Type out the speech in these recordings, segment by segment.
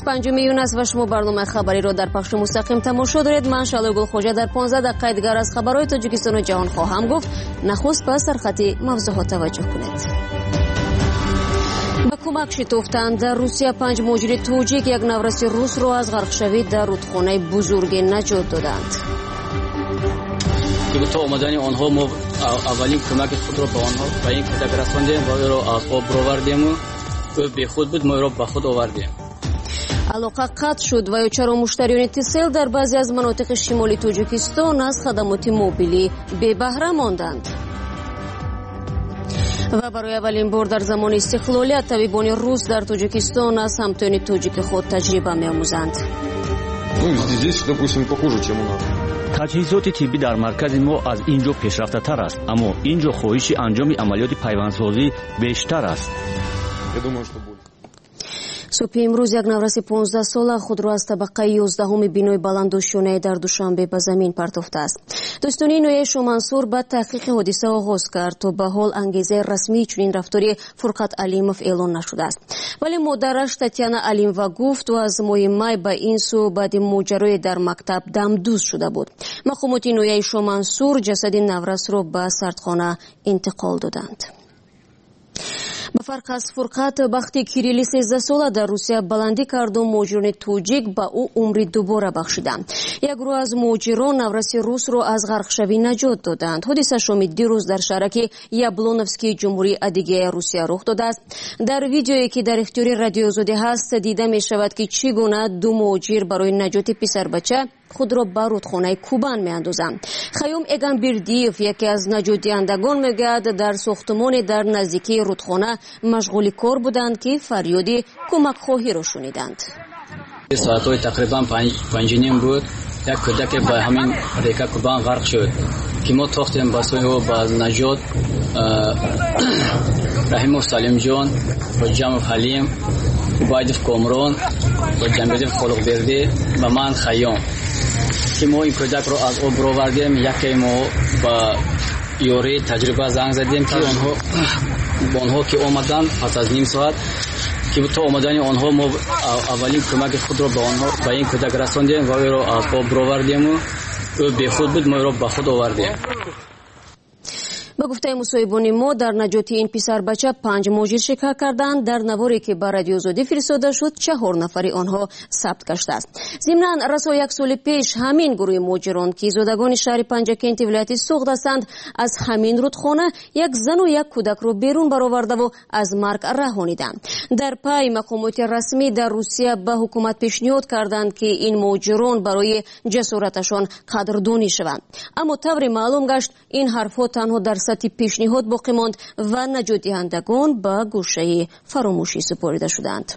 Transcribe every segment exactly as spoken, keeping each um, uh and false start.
پنجم میون است و شما برنامه خبری را در پخش مستقیم تماشا دارید. من شعله گلخوجه در پانزده دقیقه دیگر از خبرهای تاجیکستان و جهان خواهم گفت. نخست به سرخط موضوعات توجه کنید. به کمک شتافتند در روسیه پنج مهاجر توجیک یک نورس روس را از غرق شوی در رودخانه بزرگ نجات دادند. که تا آمدن آنها ما اولین کمک خود را به آنها به این کودک رساندیم و او را از آب برآوردیم و او بی خود بود، ما او را به خود آوردیم. علاقه قطع شد و چرا مشتریان اتصال در بعضی از مناطق شمالی تاجیکستان از خدمات موبیلی بی بهره ماندند. و برای اولین بار در زمان استقلالیت طبیبان روس در تاجیکستان از همتایان تاجیک خود تجربه می‌آموزند. تجهیزات طبی در مرکز ما از اینجا پیشرفته‌تر است، اما اینجا خواهش انجام عملیات پیوندسازی بیشتر است. صبح امروز یک نورس پانزده ساله خود را از طبقه یازدهم بینای بلندوشانه در دوشنبه به زمین پرتافته است. دوستانی نویه شومنصور به تحقیق حادثه آغاز کرد تا به حال انگیزه رسمی چنین رفتاری فرقت علیموف اعلان نشده است. ولی مادرش تاتیانا علیموفا گفت و از ماه می به این سو بعد ماجرای در مکتب دمدوز شده بود. مقامات نویه شومنصور جسد نورس را به سردخانه انتقال دادند. به فرق از فرقت وقتی کیریلی سیزده ساله در روسیه بلندی کرد و مهاجران توجیک به او عمری دوباره بخشیدند. یک گروه از مهاجران نورس روس را از غرق شوی نجات دادند. حادثه شام دیروز در شهرک یابلونوفسکی جمهوری ادیگه روسیه رخ داده است. در ویدیویی که در اختیار رادیو آزادی هست دیده می شود که چگونه دو مهاجر برای نجات پسر بچه خود را به رودخانه کوبان می اندازند. خیوم اگانبردیف یکی از نجات دهندگان میگوید در ساختمان در نزدیکی رودخانه مشغول کار بودند که فریادی کمک خواهی را شنیدند. ساعتهای تقریبا پنج نیم بود، یک کودک به همین ریکه کوبان غرق شد که ما تاختیم با سوی و با نجات رحیم و سلیم جان و جمع حلیم بایدف کامران و جنبیدف خلق برده و من خیام که ما این کودک را از آب برآوردیم. یکی ما با یوری تجربه زنگ زدیم که آنها آنها که آمدن پس از نیم ساعت که تا آمدن آنها ما اولین کمک خود را به آنها به این کودک رساندیم و او را از آب برآوردیم و او بی خود بود، ما او را به خود آوردیم. به گفته مصاحبان ما در نجات این پسر بچه پنج مهاجر شرکت کردند. در نواری که به رادیو آزادی فرستاده شد چهار نفری آنها ثبت گشته است. ضمناً رسا یک سال پیش همین گروه مهاجران که زادگان شهر پنجکنت ولایت سوخت هستند از همین رودخانه یک زن و یک کودک را بیرون برآورده و از مرگ رهانیدند. در پای مقامات رسمی در روسیه به حکومت پیشنهاد کردند که این مهاجران برای جسارتشان قدردانی شوند، اما طور معلوم گشت این حرفها تنها در سطح پیشنهاد باقی ماند و نجات دهندگان به گوشه فراموشی سپرده شدند.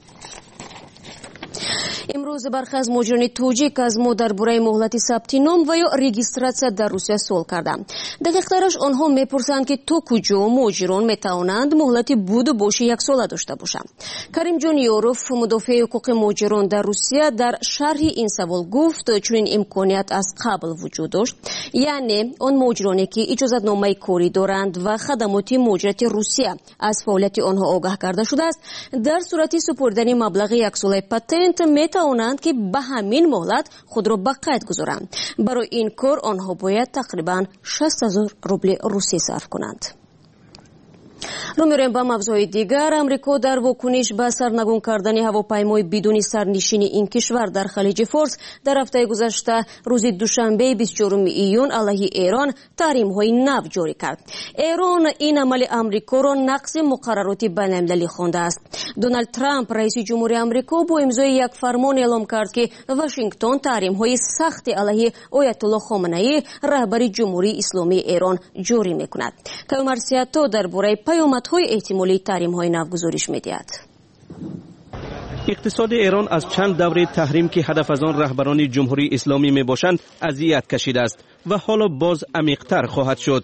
امروز برخی از مهاجران توجیک از ما درباره مهلت ثبت نام و یا رجیستراسیون در روسیه سوال کردند. دقیق‌ترش آنها میپرسند که تا کجا مهاجران میتوانند مهلت بود و باش یک ساله داشته باشند. کریم جان یوروف مدافع حقوق مهاجران در روسیه در شرح این سوال گفت چون این امکانیت از قبل وجود داشت، یعنی آن مهاجرانی که اجازه‌نامه کاری دارند و خدمات مهاجرت روسیه از فعالیت آنها آگاه کرده شده است، در صورت سپردن مبلغ یک ساله پتنت میتوانند که به همین مهلت خود را به قید گذارند. برای این کار آنها باید تقریبا شصت هزار روبل روسی صرف کنند. رو میریم با موضوع دیگر. امریکا در واکنش به سرنگون کردن هواپیمای بدون سرنشین این کشور در خلیج فارس در هفته گذشته روز دوشنبه بیست و چهارم ایون علیه ایران تحریم های نو جاری کرد. ایران این عمل امریکا را نقض مقررات بین المللی خوانده است. دونالد ترامپ رئیس جمهوری امریکا با امضای یک فرمان اعلام کرد که واشنگتن تحریم های سخت علیه آیت الله خامنه‌ای رهبر جمهوری اسلامی ایران جاری میکند. کامرسیاتا درباره پیامدهای احتمالی تحریم‌های نو گزارش می‌دهد. اقتصاد ایران از چند دوره تحریم که هدف از آن رهبران جمهوری اسلامی میباشند اذیت کشیده است و حالا باز عمیق‌تر خواهد شد.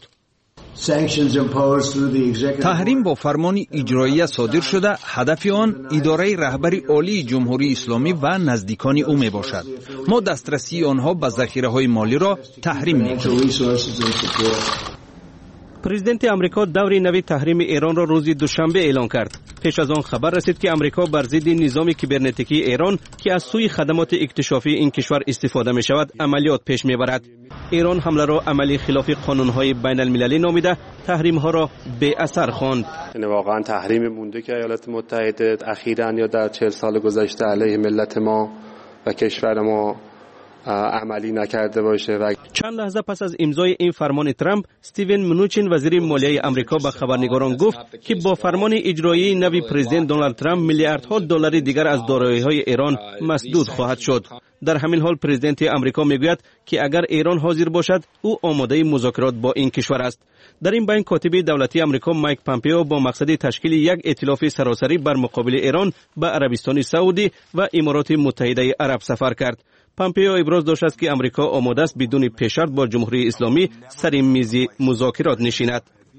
تحریم با فرمان اجرایی صادر شده، هدف آن اداره رهبری عالی جمهوری اسلامی و نزدیکان او می باشد. ما دسترسی آنها به ذخیره‌های مالی را تحریم می‌کنیم. پرزیدنت امریکا دوره نوی تحریم ایران را روز دوشنبه اعلان کرد. پیش از آن خبر رسید که امریکا بر ضد نظام کیبرنتیکی ایران که از سوی خدمات اکتشافی این کشور استفاده می شود عملیات پیش می برد. ایران حمله را عملی خلاف قانون‌های بین المللی نامیده تحریم‌ها را بی اثر خواند. یعنی واقعا تحریم مونده که ایالات متحده اخیراً یا در چهل سال گذشته علیه ملت ما و کشور ما عملی نکرده باشه. و چند لحظه پس از امضای این فرمان ترامپ، استیون منوچین وزیر مالیه آمریکا به خبرنگاران گفت که با فرمان اجرایی نوی پرزیدنت دونالد ترامپ میلیاردها دلار دیگر از دارایی‌های ایران مسدود خواهد شد. در همین حال پرزیدنت آمریکا میگوید که اگر ایران حاضر باشد او آماده مذاکرات با این کشور است. در این بین کاتب دولتی آمریکا مایک پامپئو با مقصد تشکیل یک ائتلاف سراسری بر مقابل ایران به عربستان سعودی و امارات متحده عرب سفر کرد. پامپئو ابراز داشت است که آمریکا آماده است بدون پیش‌شرط با جمهوری اسلامی سر میز مذاکرات نشیند.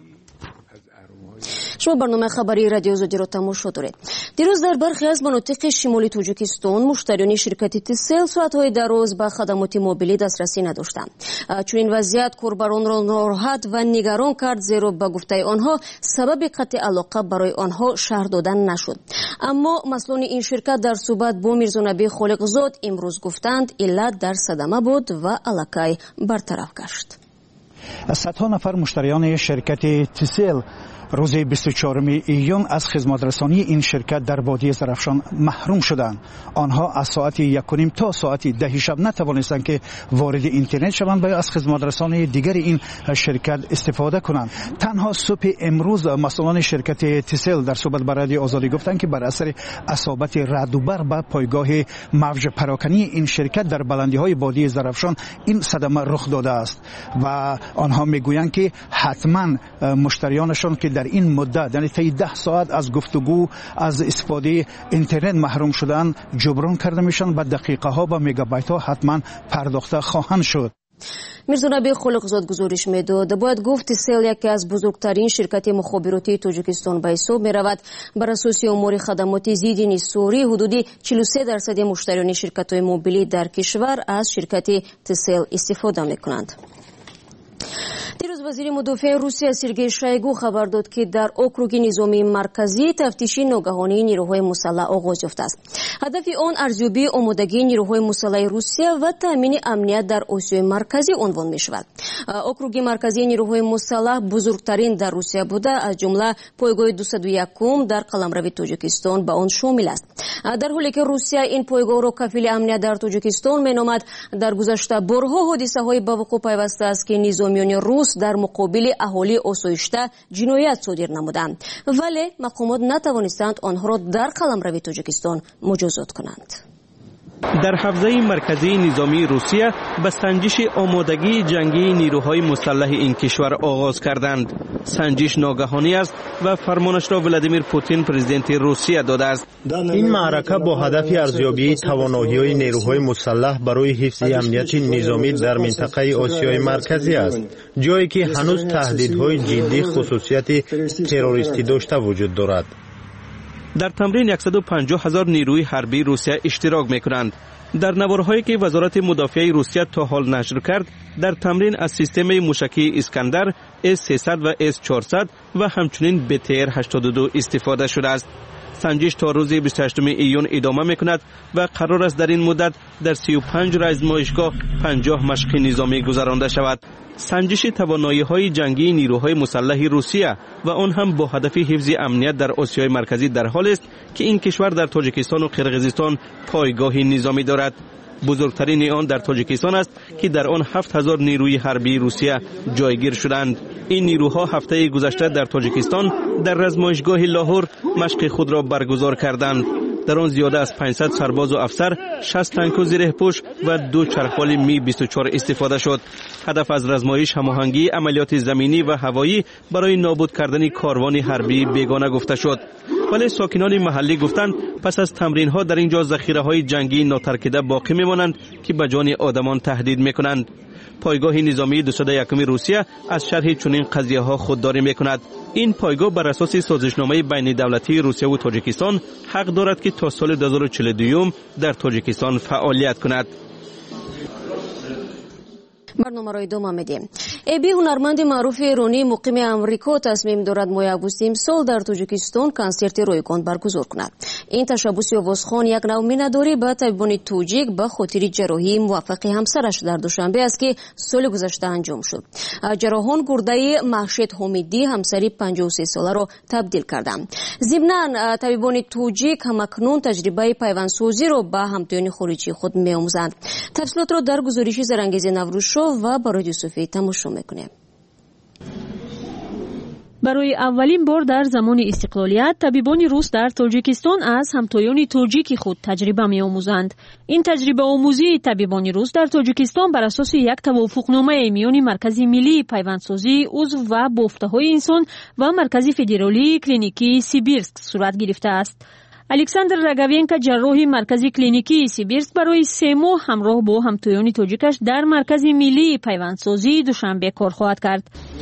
شما برنامه خبری رادیو زودی را تماشا دارید. دیروز در برخی از مناطق شمالی تاجیکستان مشتریان شرکت تیسل ساعت‌های دراز به خدمات موبیلی دسترسی نداشتند. چون این وضعیت کاربران را ناراحت و نگران کرد، زیرا به گفته آنها سبب قطع علاقه برای آنها شرح دادن نشد. اما مسئولان این شرکت در صحبت با میرزانبی خالقزاد امروز گفتند علت در صدمه بود و علاقه برطرف گشت. صدها نفر مشتریان شرکت تیسل روز بیست و چهارم ایون از خدماترسانی این شرکت در وادی زرافشان محروم شدند. آنها از ساعت یک و نیم تا ساعت ده شب نتوانستند که وارد اینترنت شوند و از خدماترسانی دیگر این شرکت استفاده کنند. تنها صبح امروز مسئولان شرکت تیسل در صحبت با رادیو آزادی گفتند که بر اثر اصابت رعد و برق به پایگاه موج پراکنی این شرکت در بلندی‌های وادی زرافشان این صدمه رخ داده است و آنها میگویند که حتما مشتریانشان که در این مدت یعنی طی ده ساعت از گفتگو از استفاده اینترنت محروم شدن جبران کرده میشن و دقیقه ها و میگابایت ها حتما پرداخته خواهند شد. میرزانبی خالقزاد گزارش میداد. باید گفت تیسل یکی از بزرگترین شرکت مخابراتی تاجیکستان به حساب میرود. بر اساس امور خدمات ضد نصوری حدودی چهل و سه درصد مشتریان شرکت های موبیلی در کشور از شرکت تیسل استفاده میکنند. دیروز وزیر مدافع روسیه سرگئی شویگو خبر داد که در اوکروگ نظامی مرکزی تفتیش ناگهانی نیروهای مسلح آغاز یافته است. هدف آن ارزیابی آمادگی نیروهای مسلح روسیه و تامین امنیت در آسیای مرکزی عنوان می شود. اوکروگ مرکزی نیروهای مسلح بزرگترین در روسیه بوده، از جمله پایگاه دویست و یک در قلمرو تاجیکستان به آن شامل است. در حالی که روسیه این پایگاه را کفیل امنیت در تاجیکستان می نامد، در گذشته بارها حادثه های به وقوع پیوسته است که نظامیان روس در مقابل اهالی آسایشته جنایت صادر نمودند، ولی مقامات نتوانستند آنها را در قلمرو تاجیکستان مجازات کنند. در حوزه مرکزی نظامی روسیه به سنجش آمادگی جنگی نیروهای مسلح این کشور آغاز کردند. سنجش ناگهانی است و فرمانش را ولادیمیر پوتین پرزیدنت روسیه داده است. این معرکه با هدف ارزیابی توانایی‌های نیروهای مسلح برای حفظ امنیت نظامی در منطقه آسیای مرکزی است، جایی که هنوز تهدیدهای جدی خصوصیت تروریستی داشته وجود دارد. در تمرین صد و پنجاه هزار نیروی حربی روسیه اشتراک می‌کنند. در نوارهایی که وزارت مدافع روسیه تا حال نشر کرد، در تمرین از سیستم موشکی اسکندر اس سیصد و اس چهارصد و همچنین بی تی ار هشتاد و دو استفاده شده است. سنجش تا روز بیست و هشتم ایون ادامه می‌کند و قرار است در این مدت در سی و پنج آزمایشگاه پنجاه مشق نظامی گذرانده شود. سنجش توانایی‌های جنگی نیروهای مسلح روسیه و آن هم با هدف حفظ امنیت در آسیای مرکزی در حال است که این کشور در تاجیکستان و قرقیزستان پایگاه نظامی دارد. بزرگترین آن در تاجیکستان است که در آن هفت هزار نیروی حربی روسیه جایگیر شدند. این نیروها هفته گذشته در تاجیکستان در آزمایشگاه لاهور مشق خود را برگزار کردند. در آن زیاده از پانصد سرباز و افسر، شصت تانک و زیره‌پوش و دو چرخوال می بیست و چهار استفاده شد. هدف از آزمایش هماهنگی عملیات زمینی و هوایی برای نابود کردن کاروان حربی بیگانه گفته شد. ولی ساکنان محلی گفتند پس از تمرین ها در اینجا ذخیره‌های جنگی ناترکیده باقی میمانند که به جان آدمان تهدید میکنند. پایگاه نظامی دویست و یک روسیه از شرح چنین قضیه ها خودداری میکند. این پایگاه بر اساس سازشنامه بین دولتی روسیه و تاجیکستان حق دارد که تا سال دو هزار و چهل و دو در تاجیکستان فعالیت کند. برنامه را ادامه میدیم. эби ҳунарманди маъруфи эронӣ муқими амрико тасмим дорад моҳи августи имсол дар тоҷикистон консерти ройгон баргузор кунад. ин tashabbusi овозхон як нав миннатдорӣ ба табибони тоҷик ба хотири ҷарроҳии муваффақи ҳамсараш дар душанбе аст ки соли гузашта анҷом шуд. ҷарроҳон гурдаи маҳшед ҳомидӣ ҳамсари панҷоҳу се соларо табдил карданд. зимнан табибони тоҷик ҳамакнун таҷрибаи пайвандсозиро ба ҳамтоёни хориҷии худ меомӯзанд. тафсилотро дар гузориши зарангези наврӯзшов ва бароди юсуфӣ тамошо мекунем. барои аввалин бор дар замони истиқлолият табибони рус дар тоҷикистон аз ҳамтоёни тоҷики худ таҷриба меомӯзанд. ин таҷрибаомӯзии табибони рус дар тоҷикистон бар асоси як тавофуқномаи миёни маркази миллии пайвандсозӣ узв ва бофтаҳои инсон ва маркази федералии клиникии Сибирск сурат гирифтааст. александр Рогавенко, ҷарроҳи маркази клиникии Сибирск, барои се моҳ ҳамроҳ бо ҳамтоёни тоҷикаш дар маркази миллии пайвандсозии Душанбе кор хоҳад кард.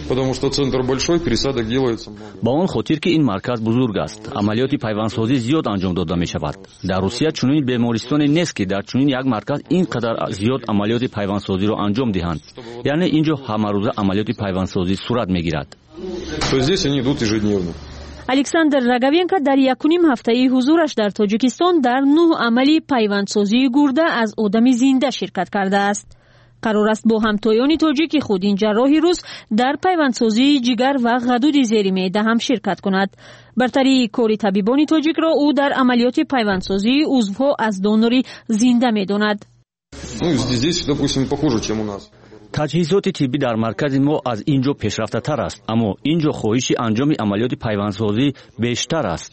ба он хотир ки ин марказ бузург аст, амалиёти пайвандсозӣ зиёд анҷом дода мешавад. дар Русия чунин бемористоне нест ки дар чунин як марказ ин қадар зиёд амалиёти пайвандсозиро анҷом диҳанд. яъне инҷо ҳамарӯза амалиёти пайвандсозӣ сурат мегирад. александр Рогавенко дар якуним ҳафтаи ҳузураш дар тоҷикистон дар нӯҳ амали пайвандсозии гурда аз одами зинда ширкат кардааст. қарор аст бо ҳамтоёни тоҷики худ ин ҷарроҳи рус дар пайвандсозии ҷигар ва ғадуди зери меъда ҳам ширкат кунад. бартарии кори табибони тоҷикро ӯ дар амалиёти пайвандсозии узвҳо аз донори зинда медонад. таҷҳизоти тиббӣ дар маркази мо аз ин ҷо пешрафтатар аст, аммо ин ҷо хоҳиши анҷоми амалиёти пайвандсозӣ бештар аст.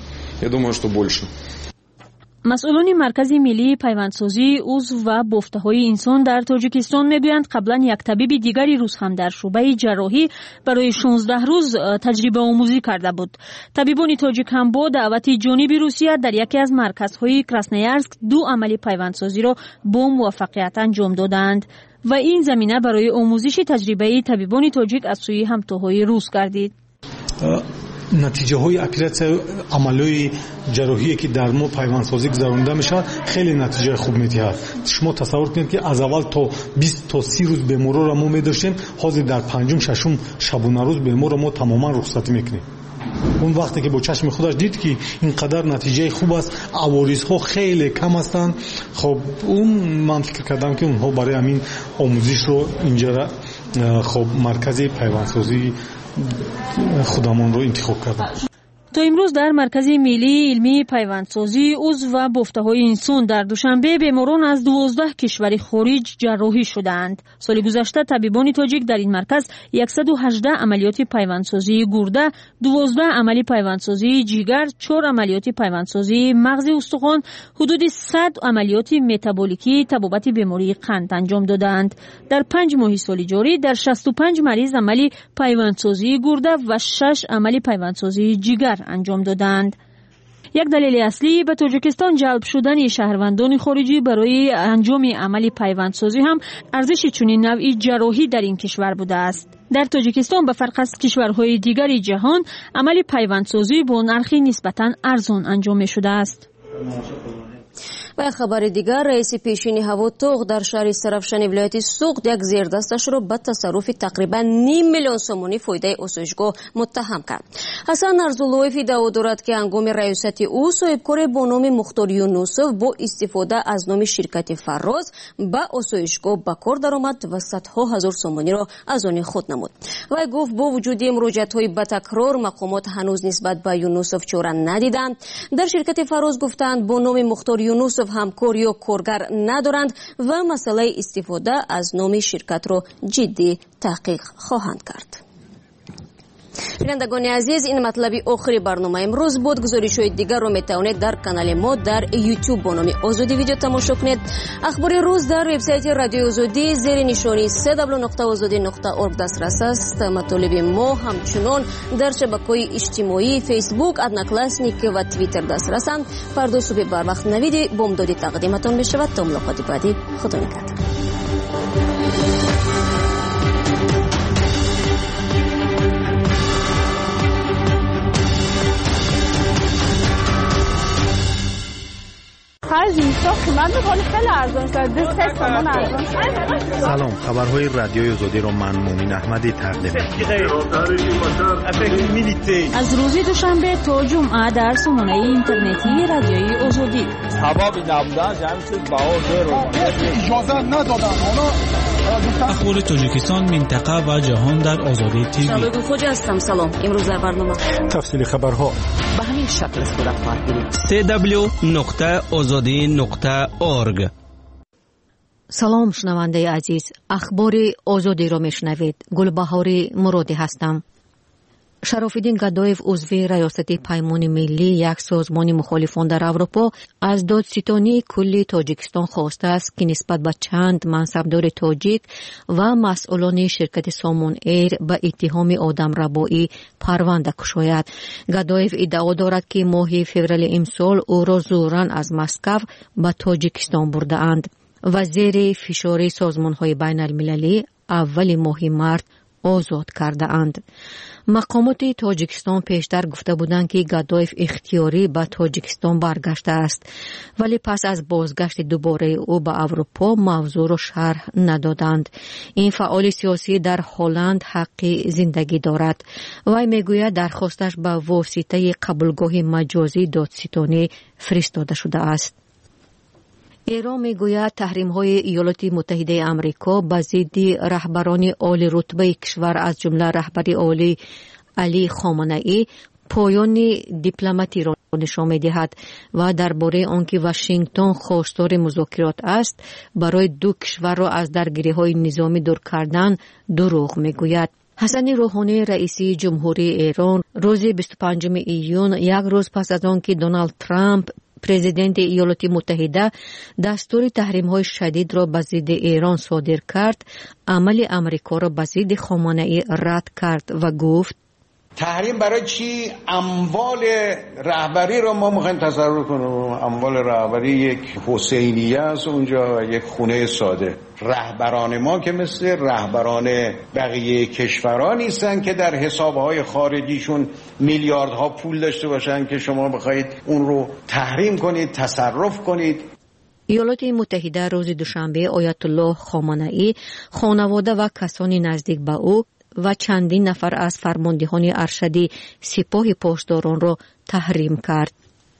масъулони маркази миллии пайвандсозӣ узв ва бофтаҳои инсон дар тоҷикистон мегӯянд қаблан як табиби дигари рус ҳам дар шӯъбаи ҷарроҳӣ барои шонздаҳ рӯз таҷрибаомӯзӣ карда буд. табибони тоҷик ҳам бо даъвати ҷониби Русия дар яке аз марказҳои Красноярск ду амали пайвандсозиро бо муваффақият анҷом доданд ва ин замина барои омӯзиши таҷрибаи табибони тоҷик аз сӯи ҳамтоҳои рус гардид. натиҷаҳои оператсияи амалиёи ҷарроҳие ки дар мо пайвандсозӣ гузаронида мешавад хеле натиҷаи хуб медиҳад. шумо тасаввур кунед ки аз аввал то бист то си рӯз беморро мо медоштем, ҳозир дар панҷум шашум шабонарӯз беморро мо тамоман рухсатӣ мекунем. اون وقتی که با چشم خودش دید که اینقدر نتیجه خوب است، عوارض‌ها خیلی کم هستند، خب اون من فکر کردم که اونها برای همین آموزش رو اینجا خب مرکز پیوندسازی خودمان رو انتخاب کردم. تا امروز در مرکز ملی علمی پیوندسازی عضو و بافته‌های انسان در دوشنبه بیماران از دوازده کشور خارج جراحی شدند. سال گذشته طبیبان تاجیک در این مرکز صد و هجده عملیات پیوندسازی گرده، دوازده عملی پیوندسازی جگر، چهار عملیات پیوندسازی مغز استخوان، حدود صد عملیات متابولیکی طبابت بیماری قند انجام دادند. در پنج ماه سال جاری در شصت و پنج مریض عملی پیوندسازی گرده و شش عملی پیوندسازی جگر انجام دادند. یک دلیل اصلی به تاجیکستان جلب شدن شهروندان خارجی برای انجام عملی پیوندسازی هم ارزش چنین نوعی جراحی در این کشور بوده است. در تاجیکستان به فرق از کشورهای دیگر جهان عملی پیوندسازی با نرخی نسبتاً ارزان انجام شده است. و خبر دیگر، رئیس پیشین هواتوغ در شهر سرافشان ولایت سوغد یک زیردستش را به تصرف تقریبا نیم میلیون سومانی فایده آسایشگاه متهم کرد. حسن ارزولویف ادعا دارد که هنگام ریاست او صاحبکار با نام مختار یونوسوف با استفاده از نام شرکت فراز به آسایشگاه به کار درآمد و صدها هزار سومانی را از آن خود نمود. و گفت با وجود مراجعت‌های به تکرار مقامات هنوز نسبت به یونوسوف چاره ندیدند. در شرکت فراز گفتند با نام مختار یونوسوف همکار یا کارگر ندارند و مسئله استفاده از نام شرکت را جدی تحقیق خواهند کرد. بینندگان عزیز، این مطلبی آخری برنامه امروز بود. گزارش‌های دیگر را میتوانید در کانال ما در یوتیوب با نام آزادی ویدیو تماشا کنید. اخبار روز در وبسایت رادیو آزادی زیر نشانی سه دبلیو نقطه آزادی نقطه اورگ دسترس است. مطالب ما همچنان در شبکه‌های اجتماعی فیسبوک، ادناکلاسنیک و توییتر دسترسند. فردا صبح بر وقت نوید بامدادی تقدیمتان می‌شود. تا ملاقات بعدی، خدا نگهدار. خرج اینجا قیمت میکنه خیلی ارزان شده سه تومن ارزان شده. سلام، خبرهای رادیوی آزادی رو من مومین احمدی تقدیم می‌کنم. از روز دوشنبه تا جمعه در سامانه اینترنتی رادیوی آزادی. اجازه ندادن اخبار تاجیکستان، منطقه و جهان در آزادی تیوی. شبکه خوج هستم. سلام. امروز در برنامه تفصیل خبرها به همین شکل صورت خواهد گرفت. سی دبلیو نقطه آزادی نقطه اورگ. سلام شنونده عزیز، اخبار آزادی را میشنوید. گلبهاری مرادی هستم. شرافالدین گدایف عضو ریاست پیمان ملی یک سازمان مخالفان در اروپا از دادستانی کلی تاجیکستان خواسته است که نسبت به چند منصبدار تاجیک و مسئولان شرکت سامون ایر به اتهام آدمربایی پرونده کشاید. گدایف ادعا دارد که ماه فوریه امسال او را زوراً از مسکو به تاجیکستان برده اند و زیر فشار سازمان‌های بین المللی اول ماه مارس آزاد کرده اند. مقامات تاجیکستان پیشتر گفته بودند که گدایف اختیاری به تاجیکستان برگشته است، ولی پس از بازگشت دوباره او به اروپا موضوع را شرح ندادند. این فعال سیاسی در هلند حق زندگی دارد. وی میگوید درخواستش به واسطه قبولگاه مجازی دادستانی فرستاده شده است. ایران میگوید تحریم‌های ایالات متحده آمریکا به ضد رهبران عالی رتبه کشور از جمله رهبر عالی علی خامنه‌ای پایان دیپلماتی را نشان می‌دهد و درباره آنکه واشنگتن خواستار مذاکرات است برای دو کشور را از درگیری‌های نظامی دور کردن دروغ میگوید. حسن روحانی رئیس جمهوری ایران روز بیست و پنجم ایون، یک روز پس از آنکه دونالد ترامپ پرزیدنت ایالات متحده دستور تحریم‌های شدید را به ضد ایران صادر کرد، عمل آمریکا را به ضد خامنه‌ای رد کرد و گفت تحریم برای چی؟ اموال رهبری را ما می‌خوایم تصرف کنیم. اموال رهبری یک حسینیه است اونجا و یک خونه ساده. رهبران ما که مثل رهبران بقیه کشورها نیستن که در حسابهای خارجیشون میلیاردها پول داشته باشن که شما بخواید اون رو تحریم کنید، تصرف کنید. ایالات متحده روز دوشنبه آیت الله خامنه‌ای، خانواده و کسانی نزدیک به او و چندین نفر از فرماندهان ارشد سپاه پاسداران را تحریم کرد.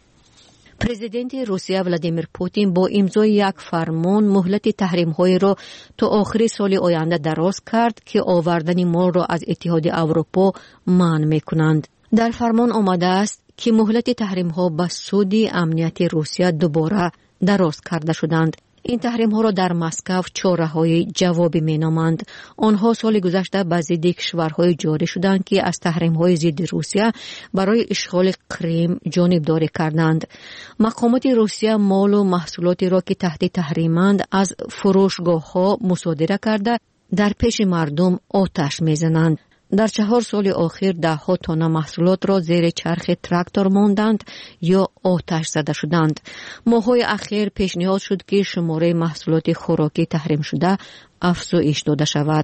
پرزیدنت روسیه ولادیمیر پوتین با امضای یک فرمان مهلت تحریم‌های را تا آخر سال آینده دراز کرد که آوردن مال را از اتحاد اروپا منع می‌کنند. در فرمان آمده است که مهلت تحریم‌ها به سود امنیت روسیه دوباره دراز کرده شدند. این تحریم ها را در مسکو چاره‌های جوابی مینامند. آنها سال گذشته به ضد کشورهای جاری شدند که از تحریم های ضد روسیه برای اشغال کریم جانبداری کردند. مقامات روسیه مال و محصولاتی را که تحت تحریمند از فروشگاه ها مصادره کرده در پیش مردم آتش میزنند. در چهار سال آخر ده ها تن محصولات را زیر چرخ تراکتور ماندند یا آتش زده شدند. ماه‌های اخیر پیشنهاد شد که شماره محصولات خوراکی تحریم شده افزایش داده شود.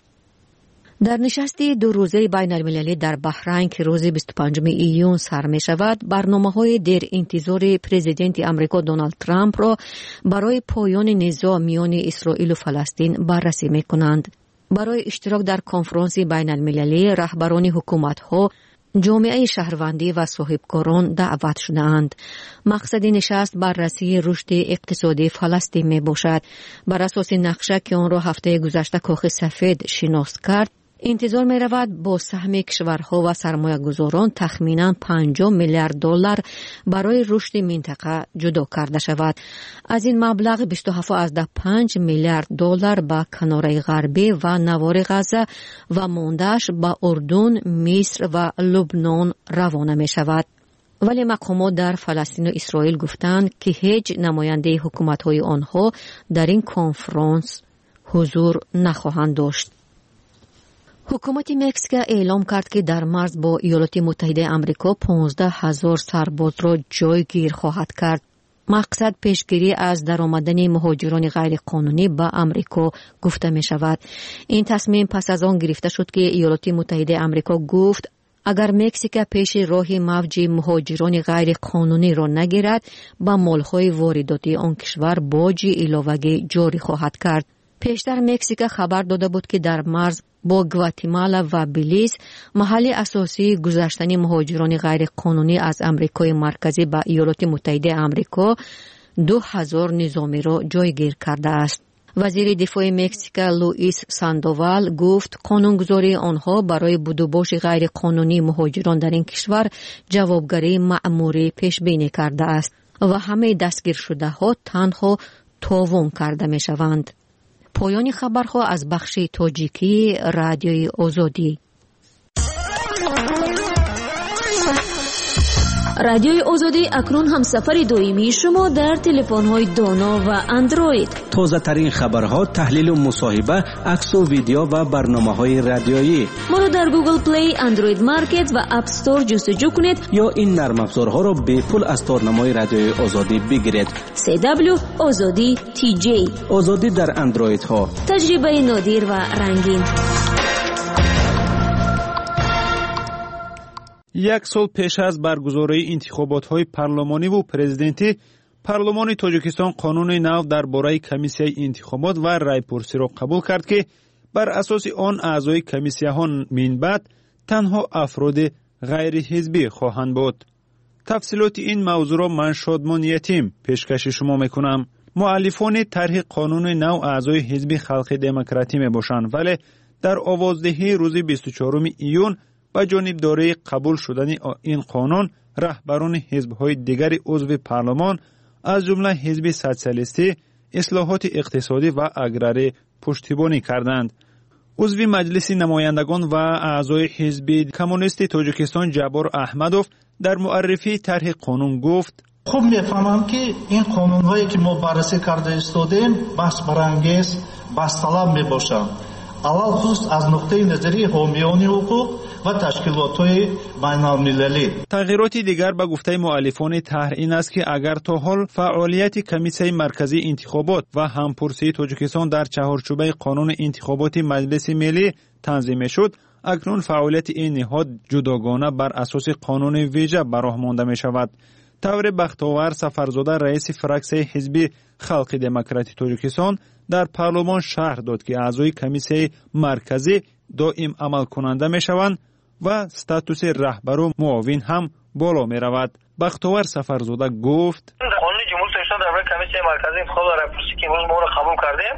در نشست دو روزه بین المللی در بحرین که روز بیست و پنجم ایون سر می شود، برنامه‌های در انتظار پرزیدنت آمریکا دونالد ترامپ را برای پایان نزاع میان اسرائیل و فلسطین بررسی می کنند. برای اشتراک در کنفرانس بین المللی رهبران حکومت‌ها، جامعه شهروندی و صاحبکاران دعوت شده‌اند. مقصد نشست بررسی رشد اقتصادی فلسطین می باشد. بر اساس نقشه که آن را هفته گذشته کاخ سفید شناس کرد، انتظار می رود با سهم کشورها و سرمایه گذاران تخمینا پنجاه میلیارد دلار برای رشد منطقه جدا کرده شود. از این مبلغ بیست و هفت ازده پنج میلیارد دلار به کناره غربی و نوار غزه و مانده‌اش به اردن، مصر و لبنان روانه می شود. ولی مقامات در فلسطین و اسرائیل گفتند که هیچ نماینده حکومت‌های آنها در این کنفرانس حضور نخواهند داشت. حکومت مکزیک اعلام کرد که در مرز با ایالات متحده آمریکا پانزده هزار سرباز را جایگیر خواهد کرد. مقصد پیشگیری از درآمدن مهاجران غیر قانونی به آمریکا گفته می شود. این تصمیم پس از آن گرفته شد که ایالات متحده آمریکا گفت اگر مکزیک پیش راه موج مهاجران غیر قانونی را نگیرد با مالهای وارداتی آن کشور باج علاوه‌ای جاری خواهد کرد. پیشتر مکزیک خبر داده بود که در مرز با گواتمالا و بیلیز محل اساسی گذشتن مهاجران غیر قانونی از امریکای مرکزی به ایالات متحده آمریکا دو هزار نظامی را جایگیر کرده است. وزیر دفاع مکزیک لوئیس ساندوال گفت قانونگذاری آنها برای بدوباش غیر قانونی مهاجران در این کشور جوابگری مأموری پیش بینی کرده است و همه دستگیر شده ها تنها تاوان کرده می شوند. پایان خبرها از بخش تاجیکی رادیوی آزادی. رادیوی آزادی اکنون هم سفر دائمی شما در تلفن‌های دانا و اندروید. تازه ترین خبرها، تحلیل و مصاحبه، عکس و ویدیو و برنامه‌های رادیویی. ما را در گوگل پلی، اندروید مارکت و اپ استور جستجو کنید یا این نرم افزارها را به پول از تارنمای رادیوی آزادی بگیرید. سی دبلیو آزادی تی جی. آزادی در اندروید ها. تجربه نادر و رنگین. یک سال پیش از برگزاری انتخابات‌های پارلمانی و پرزیدنتی، پارلمان تاجیکستان قانون نو درباره کمیسیه انتخابات و رایپرسی را قبول کرد که بر اساس آن اعضای کمیسیه ها من بعد تنها افراد غیر حزبی خواهند بود. تفصیلات این موضوع را من شادمان یتیم پیشکش شما میکنم. مؤلفان طرح قانون نو اعضای حزب خلق دموکراتی می باشند، ولی در آوازدهی روز بیست و چهارم ایون با جانبداری قبول شدن این قانون رهبران حزب‌های دیگر عضو پارلمان از جمله حزب سوسیالیستی اصلاحات اقتصادی و اگراری پشتیبانی کردند. عضو مجلس نمایندگان و اعضای حزب کمونیست تاجیکستان جبار احمدوف در معرفی طرح قانون گفت: خوب میفهمم که این قانون‌هایی که ما بررسی کرده استادیم بحث برانگیز، بحث طلب میباشند. اول خصوص از نقطه نظری حامیان حقوق و تشکیلات‌های بین‌المللی. تغییرات دیگر به گفته مؤلفان طرح این است که اگر تا حال فعالیت کمیسیه مرکزی انتخابات و همپرسی تاجیکستان در چهارچوبه قانون انتخابات مجلس ملی تنظیم شد، اکنون فعالیت این نهاد جداگانه بر اساس قانون ویژه به راه مانده می شود. طور بختاور سفرزاده رئیس فراکسیون حزب خلق دموکراتی تاجیکستان در پارلمان شرح داد که اعضای کمیسیه مرکزی دائم عمل کننده می شوند و استاتوس رهبر و معاون هم بالا می رود. بختاور سفرزاده گفت: قانون جمهوری تاجیکستان درباره کمیسیه مرکزی انتخاب و رایپرسی که امروز ما را قبول کردیم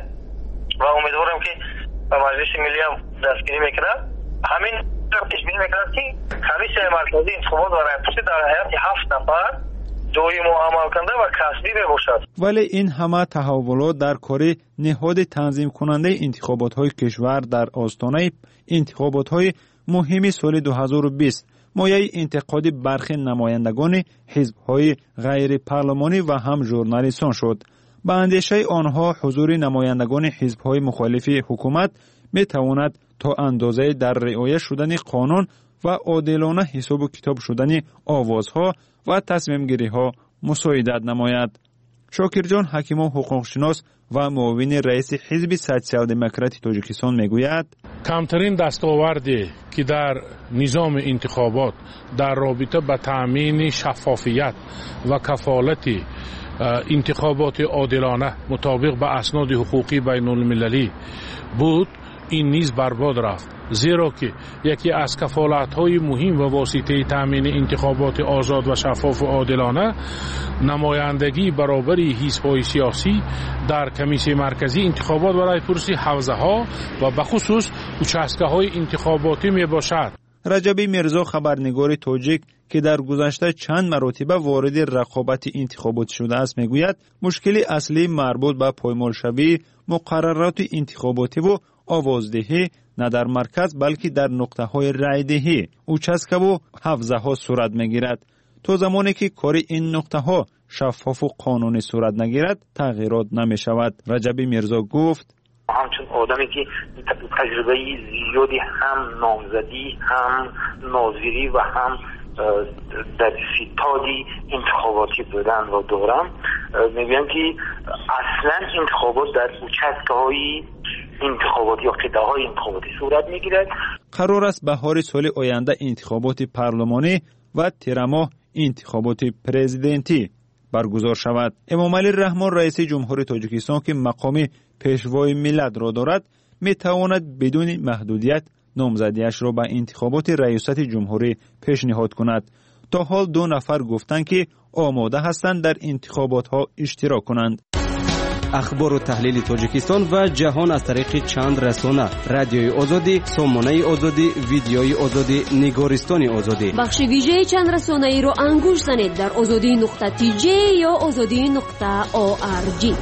و امیدوارم که به مجلس ملی هم دستگیری میکنه. همین پیش بینی میکنه که کمیسیه مرکزی انتخابات و رایپرسی در حیات هفت نفر دائم عمل کننده و کسبی باشد. ولی این همه تحولات در کار نهاد تنظیم کننده انتخابات های کشور در آستانه انتخابات های مهم سال دو هزار و بیست مایه انتقاد برخی نمایندگان حزب های غیر پارلمانی و هم ژورنالیستان شد. با اندیشه آنها حضور نمایندگان حزب های مخالف حکومت می تواند تا اندازه در رعایت شدن قانون و عادلانه حساب و کتاب شدن آوازها و تصمیم گیری ها مساعدت نماید. شاکر جان حکیم و حقوق شناس و معاون رئیس حزب سوسیال دموکراتی تاجیکستان میگوید: کمترین دستاوردی که در نظام انتخابات در رابطه با تأمین شفافیت و کفالت انتخابات عادلانه مطابق با اسناد حقوقی بین المللی بود، این نیز برباد رفت، زیرا که یکی از کفالت‌های مهم و واسطه تامین انتخابات آزاد و شفاف و عادلانه نمایندگی برابری حزب‌های سیاسی در کمیسیه مرکزی انتخابات و رایپرسی حوزه‌ها و به خصوص участкه‌های انتخاباتی میباشد. رجبی میرزا خبرنگار تاجیک که در گذشته چند مرتبه وارد رقابت انتخابات شده است میگوید مشکل اصلی مربوط به پایمالشوی مقررات انتخاباتی و آوازدهی نه در مرکز بلکه در نقطه های رایدهی اوچسکه و حوزه ها صورت میگیرد. تا زمانی که کار این نقطه ها شفاف و قانونی صورت نگیرد تغییرات نمی شود. رجبی میرزا گفت: همچون آدمی که تجربه زیادی هم نامزدی هم ناظری و هم در ستادی انتخاباتی بودن و دارم، میگن که اصلا انتخابات در اوچسکه های انتخاباتی یا قطعه های انتخاباتی صورت میگیرد. قرار است بهار سال آینده انتخابات پارلمانی و تیرماه انتخابات پرزیدنتی برگزار شود. امامعلی رحمان رئیس جمهوری تاجیکستان که مقام پیشوای ملت را دارد می تواند بدون محدودیت نامزدیش را به انتخابات ریاست جمهوری پیشنهاد کند. تا حال دو نفر گفتند که آماده هستند در انتخابات ها اشتراک کنند. اخبار و تحلیل تاجیکستان و جهان از طریق چند رسانه: رادیوی آزادی، سامانه آزادی، ویدیوی آزادی، نگارستان آزادی. بخش ویژه چند رسانه ای رو انگوش زنید در آزادی نقطه تی جی یا آزادی نقطه او آر جی.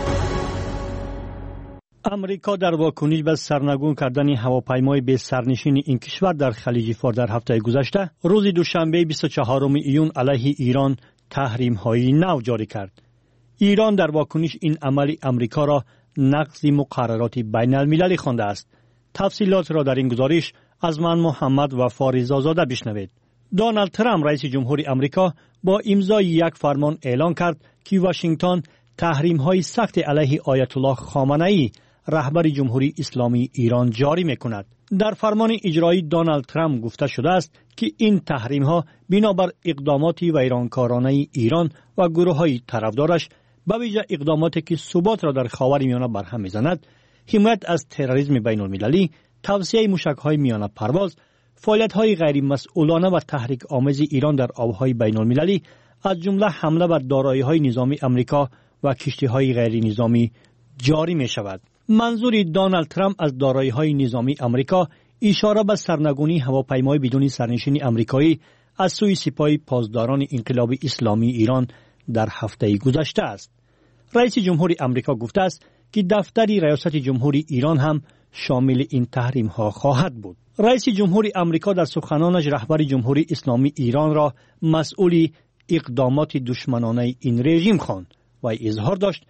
امریکا در واکنش به سرنگون کردن هواپیمای به سرنشین این کشور در خلیج فارس در هفته گذشته، روز دوشنبه بیست و چهارم ایون علیه ایران تحریم‌های نو جاری کرد. ایران در واکنش این عمل امریکا را نقض مقررات بین المللی خوانده است. تفصیلات را در این گزارش از من محمد و فاریزآزاده بشنوید. دونالد ترامپ رئیس جمهوری امریکا با امضای یک فرمان اعلان کرد که واشنگتن تحریم‌های سخت علیه آیت الله خامنه‌ای رهبر جمهوری اسلامی ایران جاری می‌کند. در فرمان اجرایی دونالد ترامپ گفته شده است که این تحریم‌ها بنابر اقدامات ویرانکارانه ایران و گروه‌های طرفدارش به ویژه اقداماتی که ثبات را در خاورمیانه برهم می‌زند، حمایت از تروریسم بین‌المللی، توسعه موشک‌های میانه پرواز، فعالیت‌های غیرمسئولانه و تحریک آمیز ایران در آب‌های بین‌المللی، از جمله حمله بر دارایی‌های نظامی امریکا و کشتی‌های غیر نظامی جاری می‌شود. منظور دونالد ترامپ از دارایی‌های نظامی امریکا اشاره به سرنگونی هواپیمای بدون سرنشین امریکایی از سوی سپاه پاسداران انقلاب اسلامی ایران در هفته گذشته است. رئیس جمهوری امریکا گفته است که دفتر ریاست جمهوری ایران هم شامل این تحریم‌ها خواهد بود. رئیس جمهوری امریکا در سخنانش رهبر جمهوری اسلامی ایران را مسئول اقدامات دشمنانه این رژیم خواند و اظهار داشت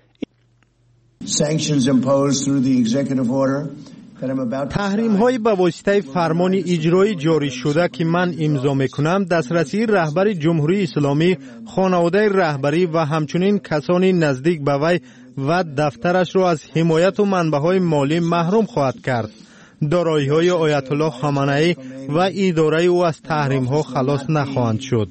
تحریم های به واسطه فرمان اجرایی جاری شده که من امضا میکنم دسترسی رهبر جمهوری اسلامی، خانواده رهبری و همچنین کسانی نزدیک به وی و دفترش را از حمایت و منبع‌های مالی محروم خواهد کرد. دارایی های آیت الله خامنه‌ای و اداره او از تحریم ها خلاص نخواهند شد.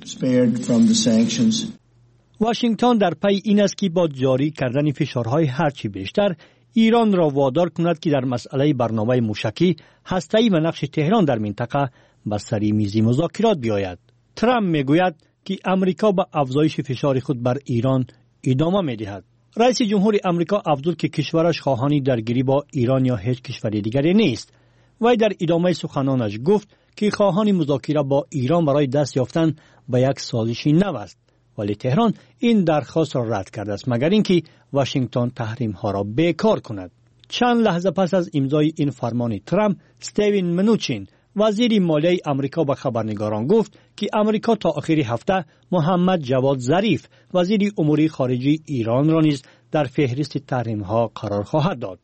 واشنگتن در پی این است که با جاری کردن فشارهای هرچی بیشتر ایران را وادار کند که در مسئله برنامه موشکی، هسته‌ای و نقش تهران در منطقه به سر میز مذاکرات بیاید. ترامپ میگوید که امریکا با افزایش فشار خود بر ایران ادامه میدهد. رئیس جمهوری امریکا افزود که کشورش خواهان درگیری با ایران یا هیچ کشور دیگری نیست. وی در ادامه سخنانش گفت که خواهان مذاکره با ایران برای دست یافتن به یک سازش نو است. ولی تهران این درخواست را رد کرده است مگر اینکه واشنگتن تحریم ها را بیکار کند. چند لحظه پس از امضای این فرمان ترامپ، استیون منوچین وزیر مالیه امریکا به خبرنگاران گفت که امریکا تا آخر هفته محمد جواد ظریف وزیر امور خارجه ایران را نیز در فهرست تحریم ها قرار خواهد داد.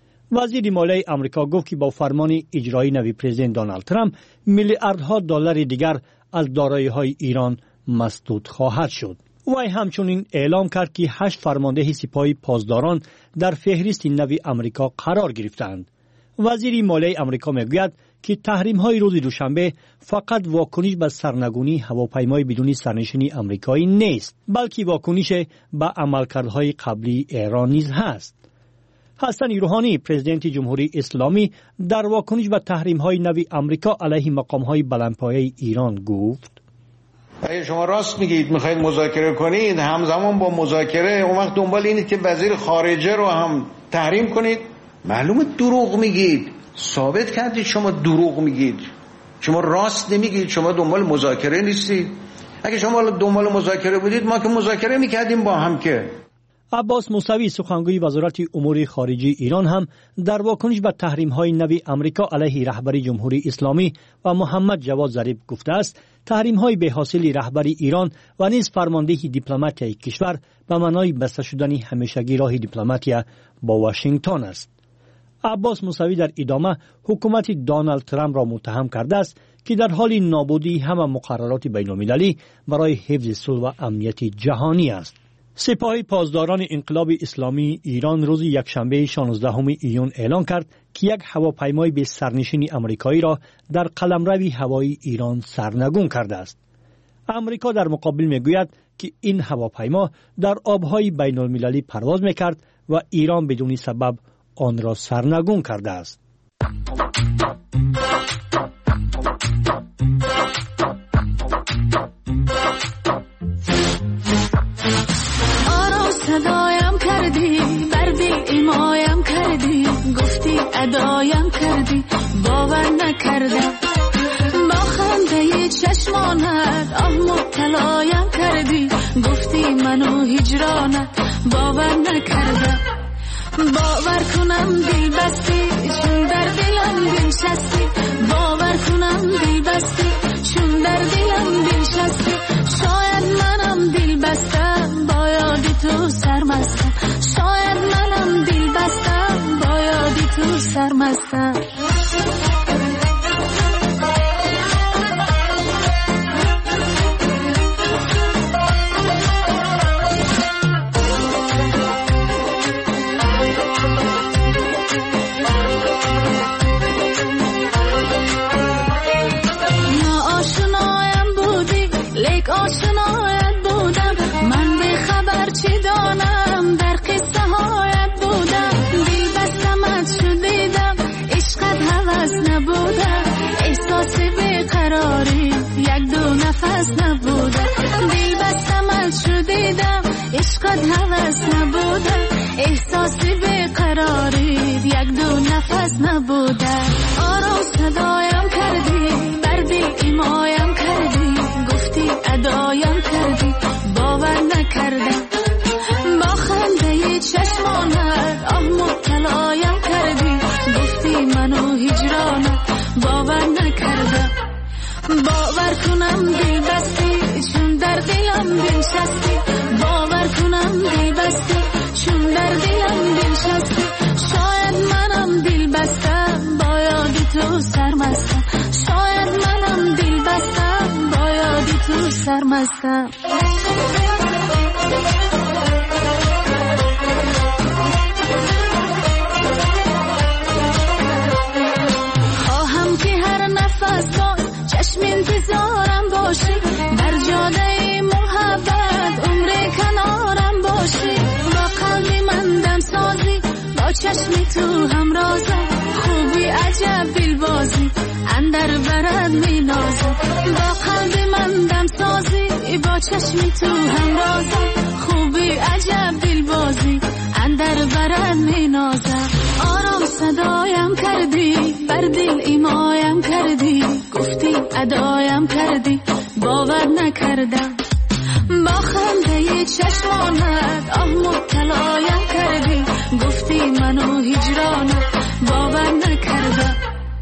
وزیر مالیه امریکا گفت که با فرمان اجرایی نوی پرزیدنت دونالد ترامپ میلیاردها دلار دیگر از دارایی‌های ایران مسدود خواهد شد. وی همچنین اعلام کرد که هشت فرمانده سپاه پاسداران در فهرست نوی امریکا قرار گرفتند. وزیر مالیه امریکا میگوید که تحریم‌های روز دوشنبه فقط واکنش به سرنگونی هواپیمای بدون سرنشین امریکایی نیست، بلکه واکنش به عملکردهای قبلی ایران نیز هست. حسن روحانی پرزیدنت جمهوری اسلامی در واکنش به تحریم‌های نوی امریکا علیه مقام‌های بلندپایه ایران گفت: اگه شما راست میگید میخواید مذاکره کنید، همزمان با مذاکره اون وقت دنبال اینید که وزیر خارجه رو هم تحریم کنید، معلومه دروغ میگید. ثابت کردید شما دروغ میگید، شما راست نمیگید، شما دنبال مذاکره نیستید. اگه شما دنبال مذاکره بودید ما که مذاکره میکردیم با هم. که عباس موسوی سخنگوی وزارت امور خارجه ایران هم در واکنش به تحریم‌های نوی امریکا علیه رهبر جمهوری اسلامی و محمد جواد ظریف گفته است تحریم‌های به حاصل رهبر ایران و نیز فرماندهی دیپلماتیای کشور به معنای بسته شدن همیشگی راه دیپلماتیا با واشنگتن است. عباس موسوی در ادامه حکومت دونالد ترامپ را متهم کرده است که در حال نابودی همه مقررات بین‌المللی برای حفظ صلح و امنیت جهانی است. سپاه پاسداران انقلاب اسلامی ایران روز یکشنبه شانزدهم ایون اعلام کرد که یک هواپیمای به سرنشین آمریکایی را در قلمرو هوایی ایران سرنگون کرده است. آمریکا در مقابل میگوید که این هواپیما در آبهای بین المللی پرواز میکرد و ایران بدون سبب آن را سرنگون کرده است. صدایم کردی بردی ایمایم کردی گفتی ادایم کردی باور نکردم با خنده چشمانت آه مبتلایم کردی گفتی منو هجرانت باور نکردم باور کنم دل بستی چون در دلم بنشستی باور کنم دل بستی چون در دلم بنشستی شاید منم دل بستم با یاد تو سرمستم شاید منم دل بستم با یاد تو سرمستم عشقت هوس نبوده احساسی بیقرارید یک دو نفس نبوده آرام صدایم کردی بردی ایمایم کردی گفتی ادایم کردی باور نکردم با خنده چشمانت آه مبتلایم کردی گفتی منو هجرانت باور نکردم باور کنم دل بستی چون در دلم بنشستی باور کنم دل بستی چون در دلم بنشستی شاید منم دل بستم با یاد تو سرمستم شاید منم دل بستم با یاد تو سرمستم خواهم که هر نفس باز چشم انتظارم باشی در جاده محبت عمر کنارم باشی با قلبی من دم سازی با چشمی تو همرازم خوبی عجب دلبازی اندر برد می نازم با قلبی من دم سازی با چشمی تو همرازم خوبی عجب دلبازی اندر برد می نازم آرام صدایم کردی بر دل ایمایم کردی گفتی ادایم کردی باور نکردم با خنده چشمانت آه مبتلایم کردی گفتی منو هجرانت باور نکردم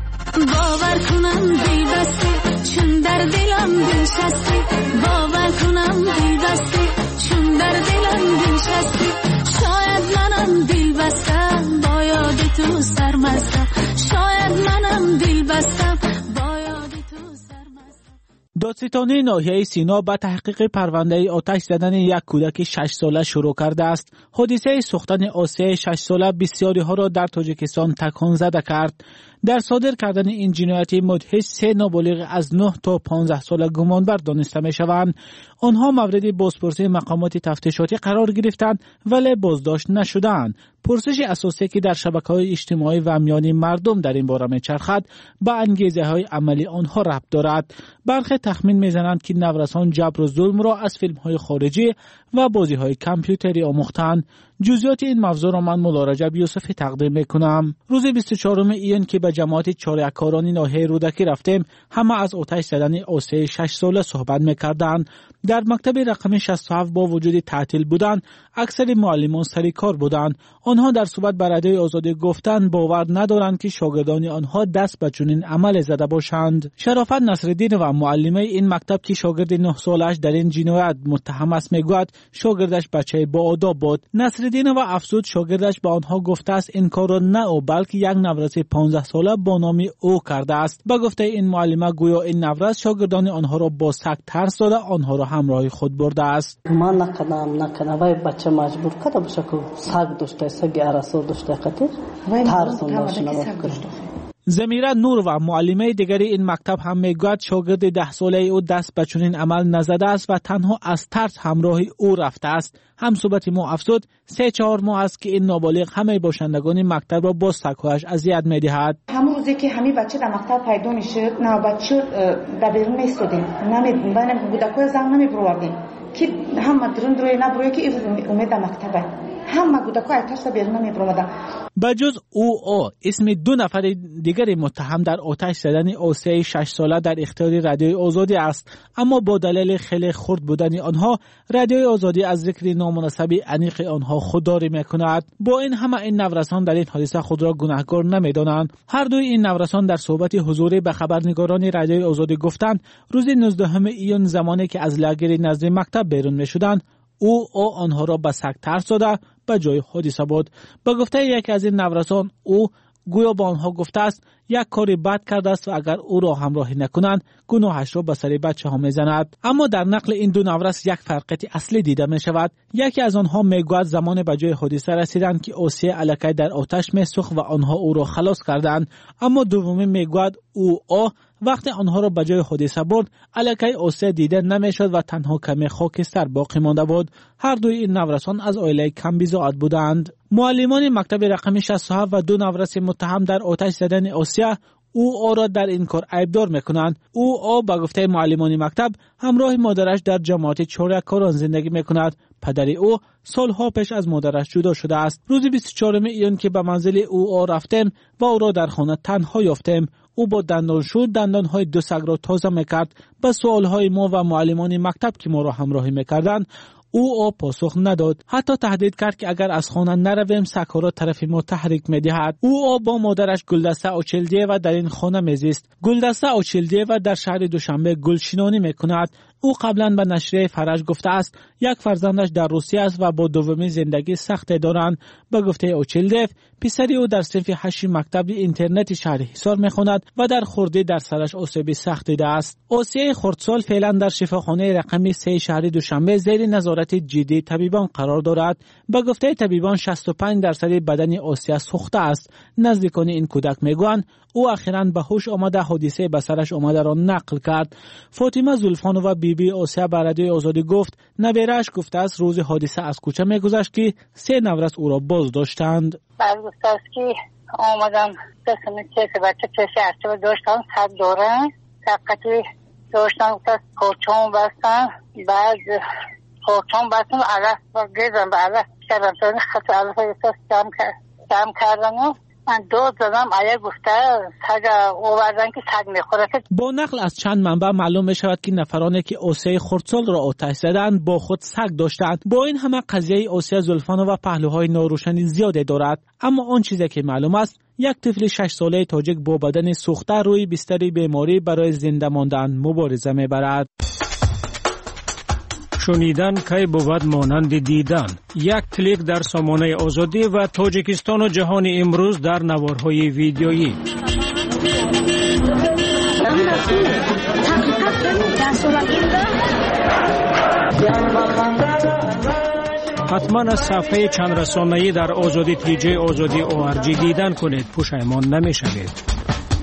باور کنم دل بستی چون در دلم بنشستی باور کنم دل بستی چون در دلم بنشستی شاید منم دل بستم با یاد تو سرمستم شاید منم دل بستم با یاد تو سرمستم. دادستانی ناحیه سینا به تحقیق پرونده آتش زدن یک کودک شش ساله شروع کرده است. حادثه سوختن آسیه شش ساله بسیاری ها را در تاجیکستان تکان زده کرد. در صادر کردن این جنایت مدهش سه نابالغ از نه تا پانزده ساله گمانبر دانسته می شوند. آنها مورد بازپرسی مقامات تفتیشاتی قرار گرفتند ولی بازداشت نشدند. پرسش اساسی که در شبکه‌های اجتماعی و میان مردم در این باره می‌چرخد به انگیزه‌های عملی آنها ربط دارد. برخی تخمین می‌زنند که نورسان جبر و ظلم را از فیلم‌های خارجی و بازی‌های کامپیوتری آموختند. جزئیات این موضوع را من مولا رجب یوسفی تقدیم می‌کنم. روز بیست و چهارم ایون که به جماعت چاره‌کاران ناحیه رودکی رفتیم، همه از آتش زدن آسیه شش ساله صحبت می‌کردند. در مکتب رقم شصت و هفت با وجود تعطیل بودند، اکثر معلمان سر کار بودند. آنها در صحبت با رادیوی آزادی گفتند باور ندارند که شاگردان آنها دست به چنین عمل زده باشند. شرافت نصرالدین و معلمه این مکتب که شاگرد نه سالش در این جنایت متهم است میگوید شاگردش بچه با آداب بود. نصرالدین و افزود شاگردش به آنها گفته است این کار را نه او بلکه یک نورس پانزده ساله با نام او کرده است. با گفته این معلمه گویا این نورس شاگردان آنها را با سگ ترس داده آنها را همراه خود برده است. من نکردم نکردم وای بچه مجبور کرده باشه که سگ داشته سگ عرسو داشته قطیر ترس داشته نگاه زمیره نور و معلمه دیگری این مکتب هم میگوید شاگرد ده ساله او دست به چنین عمل نزده است و تنها از ترس همراه او رفته است. هم صحبت ما افزود سه چهار ماه است که این نابالغ همه باشندگان مکتب را با سگ‌هایش اذیت می‌دهد. همون روزی که همین بچه در مکتب پیدا میشد نه بچه در بیرون میستودیم نمی بین کودکای زن نمیبروردیم که هم درند روی نبروی که امید در مکتبه همه کودکای ترس بیرون نمیبروردن. بجز او او اسم دو نفر دیگر متهم در آتش زدن اوسیه شش ساله در اختیار رادیوی آزادی است، اما با دلیل خیلی خرد بودن آنها رادیوی آزادی از ذکر نامناسب انیق آنها خودداری میکند. با این همه این نورسان در این حادثه خود را گناهکار نمیدانند. هر دوی این نورسان در صحبت حضوری به خبرنگاران رادیوی آزادی گفتند روز نوزدهم ایون زمانی که از لاگر نزد مکتب بیرون میشدند او او آنها را به سگ ترس داده به جای حادثه بود. به گفته یکی از این نورسان او گویا با آنها گفته است یک کاری بد کرده است و اگر او را همراهی نکنند گناهش را به سر بچه ها میزند. اما در نقل این دو نورس یک فرقیت اصلی دیده می شود. یکی از آنها میگوید زمان به جای حادثه رسیدند که اوسیه الکی در آتش میسوخت و آنها او را خلاص کردند، اما دومی میگوید او او وقتی آنها را به جای حادثه برد الکی اوسیه دیده نمیشد و تنها کمی خاکستر باقی مانده بود. هر دوی این نورسان از عائله کم بیزاعت بودند. معلمان مکتب رقم شصت و هفت و دو نورس متهم در آتش زدن اوسیه او او را در این کار عیبدار میکنند. او او با گفته معلمان مکتب همراه مادرش در جماعت چهارکاران زندگی میکند. پدر او سالها پیش از مادرش جدا شده است. روز بیست و چهارم ایون که به منزل او او رفتیم و او را در خانه تنها یافتیم. او با دندانشور دندانهای دو سگ را تازه میکرد. به سوالهای ما و معلمان مکتب که ما را همراهی میکردند او او پاسخ نداد. حتی تهدید کرد که اگر از خانه نرویم سگ‌ها را طرف ما تحریک میدهد. او او با مادرش گلدسته اوچلدیه و در این خانه میزیست. گلدسته اوچلدیه و در شهر دوشنبه گلشینانی میکند. او قبلا به نشریه فرج گفته است یک فرزندش در روسیه است و با دومی زندگی سخت دارند. به گفته اوچلدیف پسری او در صنف هشت مکتب اینترنتی شهر حصار میخواند و در خردی در سرش آسیب سخت دیده است. اوسیه خردسال فعلا در شفاخانه رقم سه شهر دوشنبه زیر نظارت جدی طبیبان قرار دارد. به گفته طبیبان شصت و پنج درصد بدن اوسیه سوخته است. نزدیکان این کودک میگویند او اخیراً به هوش آمده حادثه به سرش آمده را نقل کرد. فاطمه زلفانووا بی بی اوسیه به رادیوی آزادی گفت نویرش گفته است روز حادثه از کوچه میگذشت که سه نورس او را باز داشتند. بعد گفته است که آمدم دستم چه بچه چه ارتبا داشتم صد دارن سقطی داشتم گفته است پرچون بستن بعد پرچون بستن علف و گیزم به علف کردم چون خط علف جمع جمع کردم من دو زدم آیا گفته سگ آوردن که سگ میخوره. با نقل از چند منبع معلوم می شود که نفرانی که اوسیه خردسال را آتش زدند با خود سگ داشتند. با این همه قضیه اوسیه زلفانووا پهلوهای ناروشنی زیاده دارد، اما آن چیزی که معلوم است یک طفل شش ساله تاجیک با بدن سوخته روی بستر بیماری برای زنده ماندن مبارزه میبرد. شنیدن کی بود مانند دیدن. یک کلیک در سامانه آزادی و تاجیکستان و جهان امروز در نوارهای ویدیویی. حتما از صفحه چند رسانه‌ای در آزادی تیجی آزادی او آر جی دیدن کنید، پشیمان نمی‌شوید.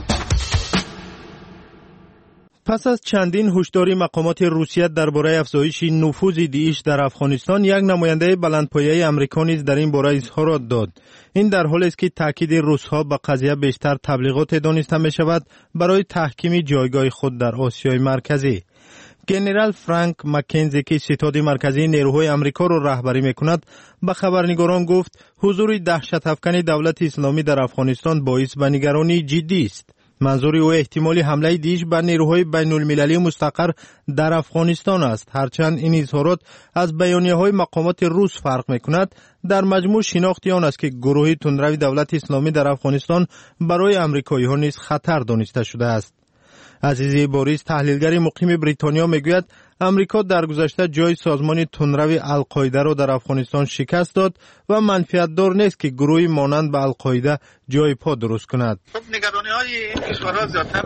پس از چندین هشداری مقامات روسیه درباره افزایش نفوذ داعش در افغانستان، یک نماینده بلندپایه آمریکا نیز در این باره اظهارات داد. این در حالی است که تاکید روس‌ها به قضیه بیشتر تبلیغات دانسته می شود برای تحکیم جایگاه خود در آسیای مرکزی. گنرال فرانک مکنزی که ستاد مرکزی نیروهای آمریکا را رهبری می‌کند، به خبرنگاران گفت حضور دهشت افکن دولت اسلامی در افغانستان باعث به نگرانی جدی است. منظور او احتمالی حمله دیش بر نیروهای بین المللی مستقر در افغانستان است. هرچند این اظهارات از بیانیه‌های مقامات روس فرق می‌کند، در مجموع شناخت آن است که گروه تندروی دولت اسلامی در افغانستان برای آمریکایی‌ها نیز خطر دانسته شده است. عزیزی بوریس، تحلیلگر مقیم بریتانیا، میگوید امریکا در گذشته جای سازمان تندروی القاعده را در افغانستان شکست داد و منفعت دار نیست که گروهی مانند به القاعده جای پا درست کند. خب نگرانی های این کشورها زیادتر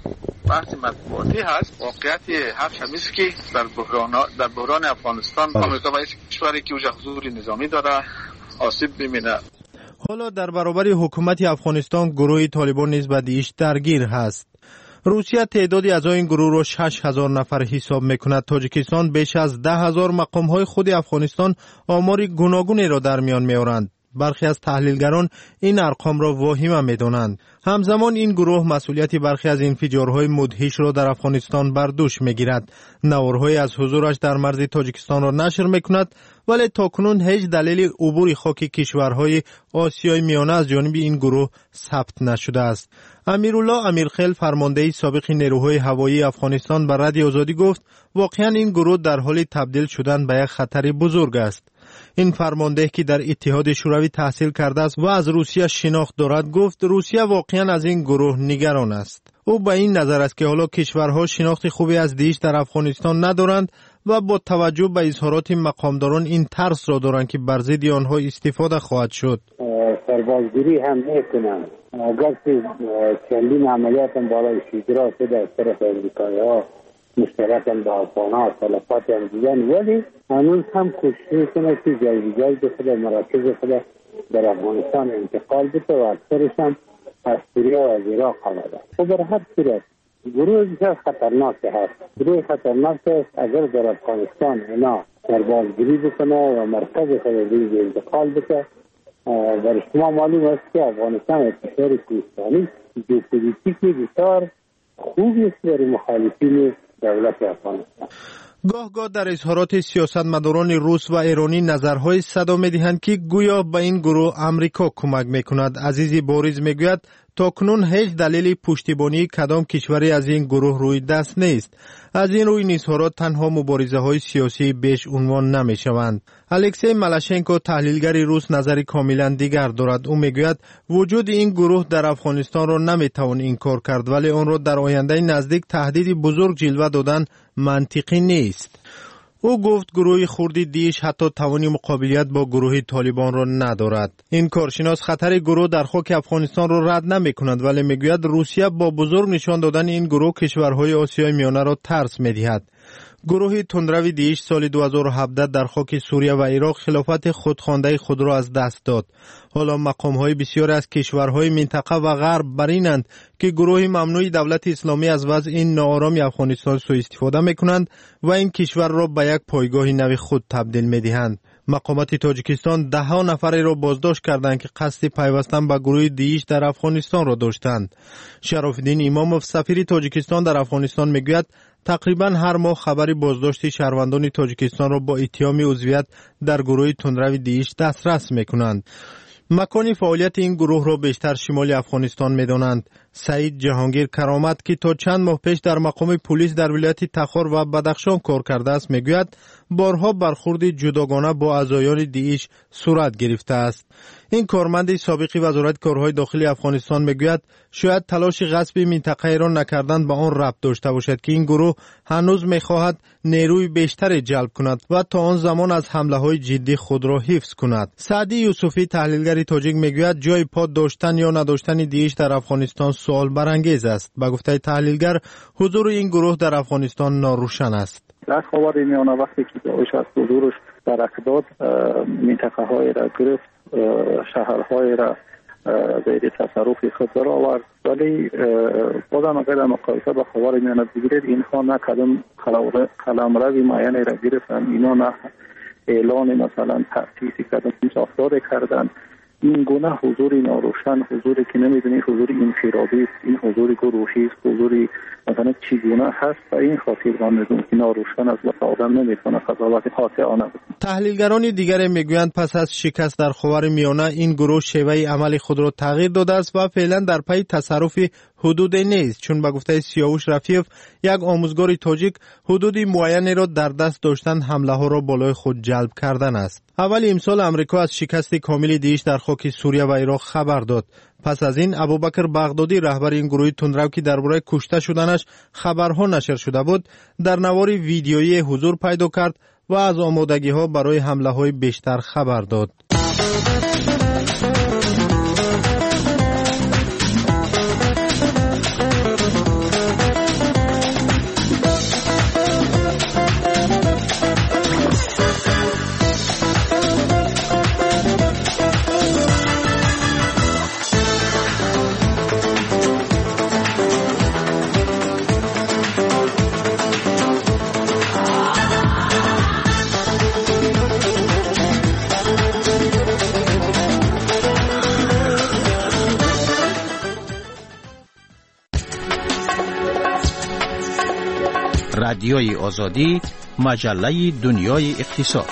بحث مطبوعاتی هست. واقعیت هست همیشه که در بحران در بحران افغانستان آمریکا باید کشوری که اوج حضور نظامی داره آسیب ببینه. حالا در برابر حکومت افغانستان گروه طالبان نیز به داعش درگیر هست. روسیه تعدادی اعضای این گروه را شش هزار نفر حساب میکند. تاجیکستان بیش از ده هزار مقام های خود افغانستان آمار گوناگونی را در میان میآورند. برخی از تحلیلگران این ارقام را واهمه میدانند. همزمان این گروه مسئولیت برخی از انفجارهای مدهش را در افغانستان بر دوش میگیرد. نوارهای از حضورش در مرز تاجیکستان را نشر میکند، ولی تاکنون هیچ دلیل عبور خاک کشورهای آسیای میانه از جانب این گروه ثبت نشده است. امیرالله امیرخیل، فرمانده سابق نیروهای هوایی افغانستان، به رادیو آزادی گفت واقعا این گروه در حال تبدیل شدن به یک خطر بزرگ است. این فرمانده که در اتحاد شوروی تحصیل کرده است و از روسیه شناخت دارد گفت روسیه واقعا از این گروه نگران است. او به این نظر است که حالا کشورها شناخت خوبی از داعش در افغانستان ندارند و با توجه به اظهارات مقامداران این ترس را دارند که بر ضد آنها استفاده خواهد شد. سربازگیری هم میکنند. اگرچه چندین عملیات هم بالای شیدرا شده از طرف امریکایی‌ها مشترکاً با افغان‌ها تلفات هم دیدن، ولی هنوز هم کوشش میکنه که جای جای بخوده مراکز خود در افغانستان انتقال بده و اکثرش هم از سوریه و از عراق آمده. خب در هر صورت گروه بسیار خطرناک هست. گروه خطرناک است. اگر در افغانستان اینا سربازگیری بکنه و مرکز خود دیگه انتقال بده، در شما معلوم است که افغانستان کشور کوهستانی ژئوپلیتیکی بسیار خوبی است برای مخالفین دولت افغانستان. گاه گاه در اظهارات سیاستمداران روس و ایرانی نظرهای صدا می‌دهند که گویا به این گروه امریکا کمک می‌کند. عزیزی بوریز میگوید تاکنون هیچ دلیل پشتیبانی کدام کشوری از این گروه روی دست نیست. از این روی این اظهارات تنها مبارزه‌های سیاسی بیش عنوان نمی‌شوند. الکسی ملاشنکو، تحلیلگر روس، نظری کاملا دیگر دارد. او میگوید وجود این گروه در افغانستان را نمی‌توان انکار کرد، ولی آن را در آینده نزدیک تهدید بزرگ جلوه دادن منطقی نیست. او گفت گروه خردی داعش حتی توانی مقابلیت با گروه طالبان را ندارد. این کارشناس خطر گروه در خاک افغانستان را رد نمی کند، ولی میگوید روسیه با بزرگ نشان دادن این گروه کشورهای آسیای میانه را ترس میدهد. گروه تندروی داعش سال دو هزار و هفده در خاک سوریه و عراق خلافت خودخوانده خود را از دست داد. حالا مقام‌های بسیار از کشورهای منطقه و غرب بر اینند که گروه ممنوع دولت اسلامی از وضع این ناآرامی افغانستان سوء استفاده می‌کنند و این کشور را به یک پایگاه نو خود تبدیل می‌دهند. مقامات تاجیکستان ده ها نفری را بازداشت کردند که قصد پیوستن به گروه داعش در افغانستان را داشتند. شرافالدین اماموف، سفیر تاجیکستان در افغانستان، میگوید تقریبا هر ماه خبری بازداشت شهروندان تاجیکستان را با اتهام عضویت در گروه تندروی داعش دسترس میکنند. مکان فعالیت این گروه را بیشتر شمال افغانستان میدانند. سعید جهانگیر کرامت که تا چند ماه پیش در مقام پلیس در ولایت تخار و بدخشان کار کرده است میگوید بارها برخورد جداگانه با اعضایان داعش صورت گرفته است. این کارمند سابق وزارت کارهای داخلی افغانستان میگوید شاید تلاش غصب منطقه را نکردن به آن ربط داشته باشد که این گروه هنوز میخواهد نیروی بیشتری جلب کند و تا آن زمان از حمله های جدی خود را حفظ کند. سعدی یوسفی، تحلیلگر تاجیک، میگوید جای پا داشتن یا نداشتن داعش در افغانستان سوال برانگیز است. به گفته تحلیلگر حضور این گروه در افغانستان ناروشن است. در خاور میانه وقتی که داعش از حضورش در اقداد منطقه های را گرفت، شهرهای را زیر تصرف خود در آورد، ولی بازم اگر در مقایسه با خاور میانه بگیرید اینها نه کدام قلمرو معینی را گرفتن، اینا نه اعلان مثلا تأسیسی کردن، ساختار کردن. این گونه حضور ناروشن، حضوری که نمیدونی حضور انفرادی است، این حضور گروهی است، حضوری مثلا چگونه هست و این خاطر من میدونم که ناروشن از وقت آدم نمیتونه قضاوت قاطعانه بکنه. تحلیلگران دیگر میگویند پس از شکست در خاور میانه این گروه شیوه عمل خود را تغییر داده است و فعلا در پی تصرف حدودی نیست، چون به گفته سیاوش رفیف یک آموزگار تاجیک حدودی معینی را در دست داشتن حمله ها را بالای خود جلب کردن است. اول امسال امریکا از شکست کامل دیش در خاک سوریه و عراق خبر داد. پس از این ابوبکر بغدادی رهبر این گروه تندرو که درباره کشته شدنش خبرها نشر شده بود، در نواری ویدیویی حضور پیدا کرد و از آمادگی ها برای حمله های بیشتر خبر داد. رادیوی آزادی، مجله دنیای اقتصاد.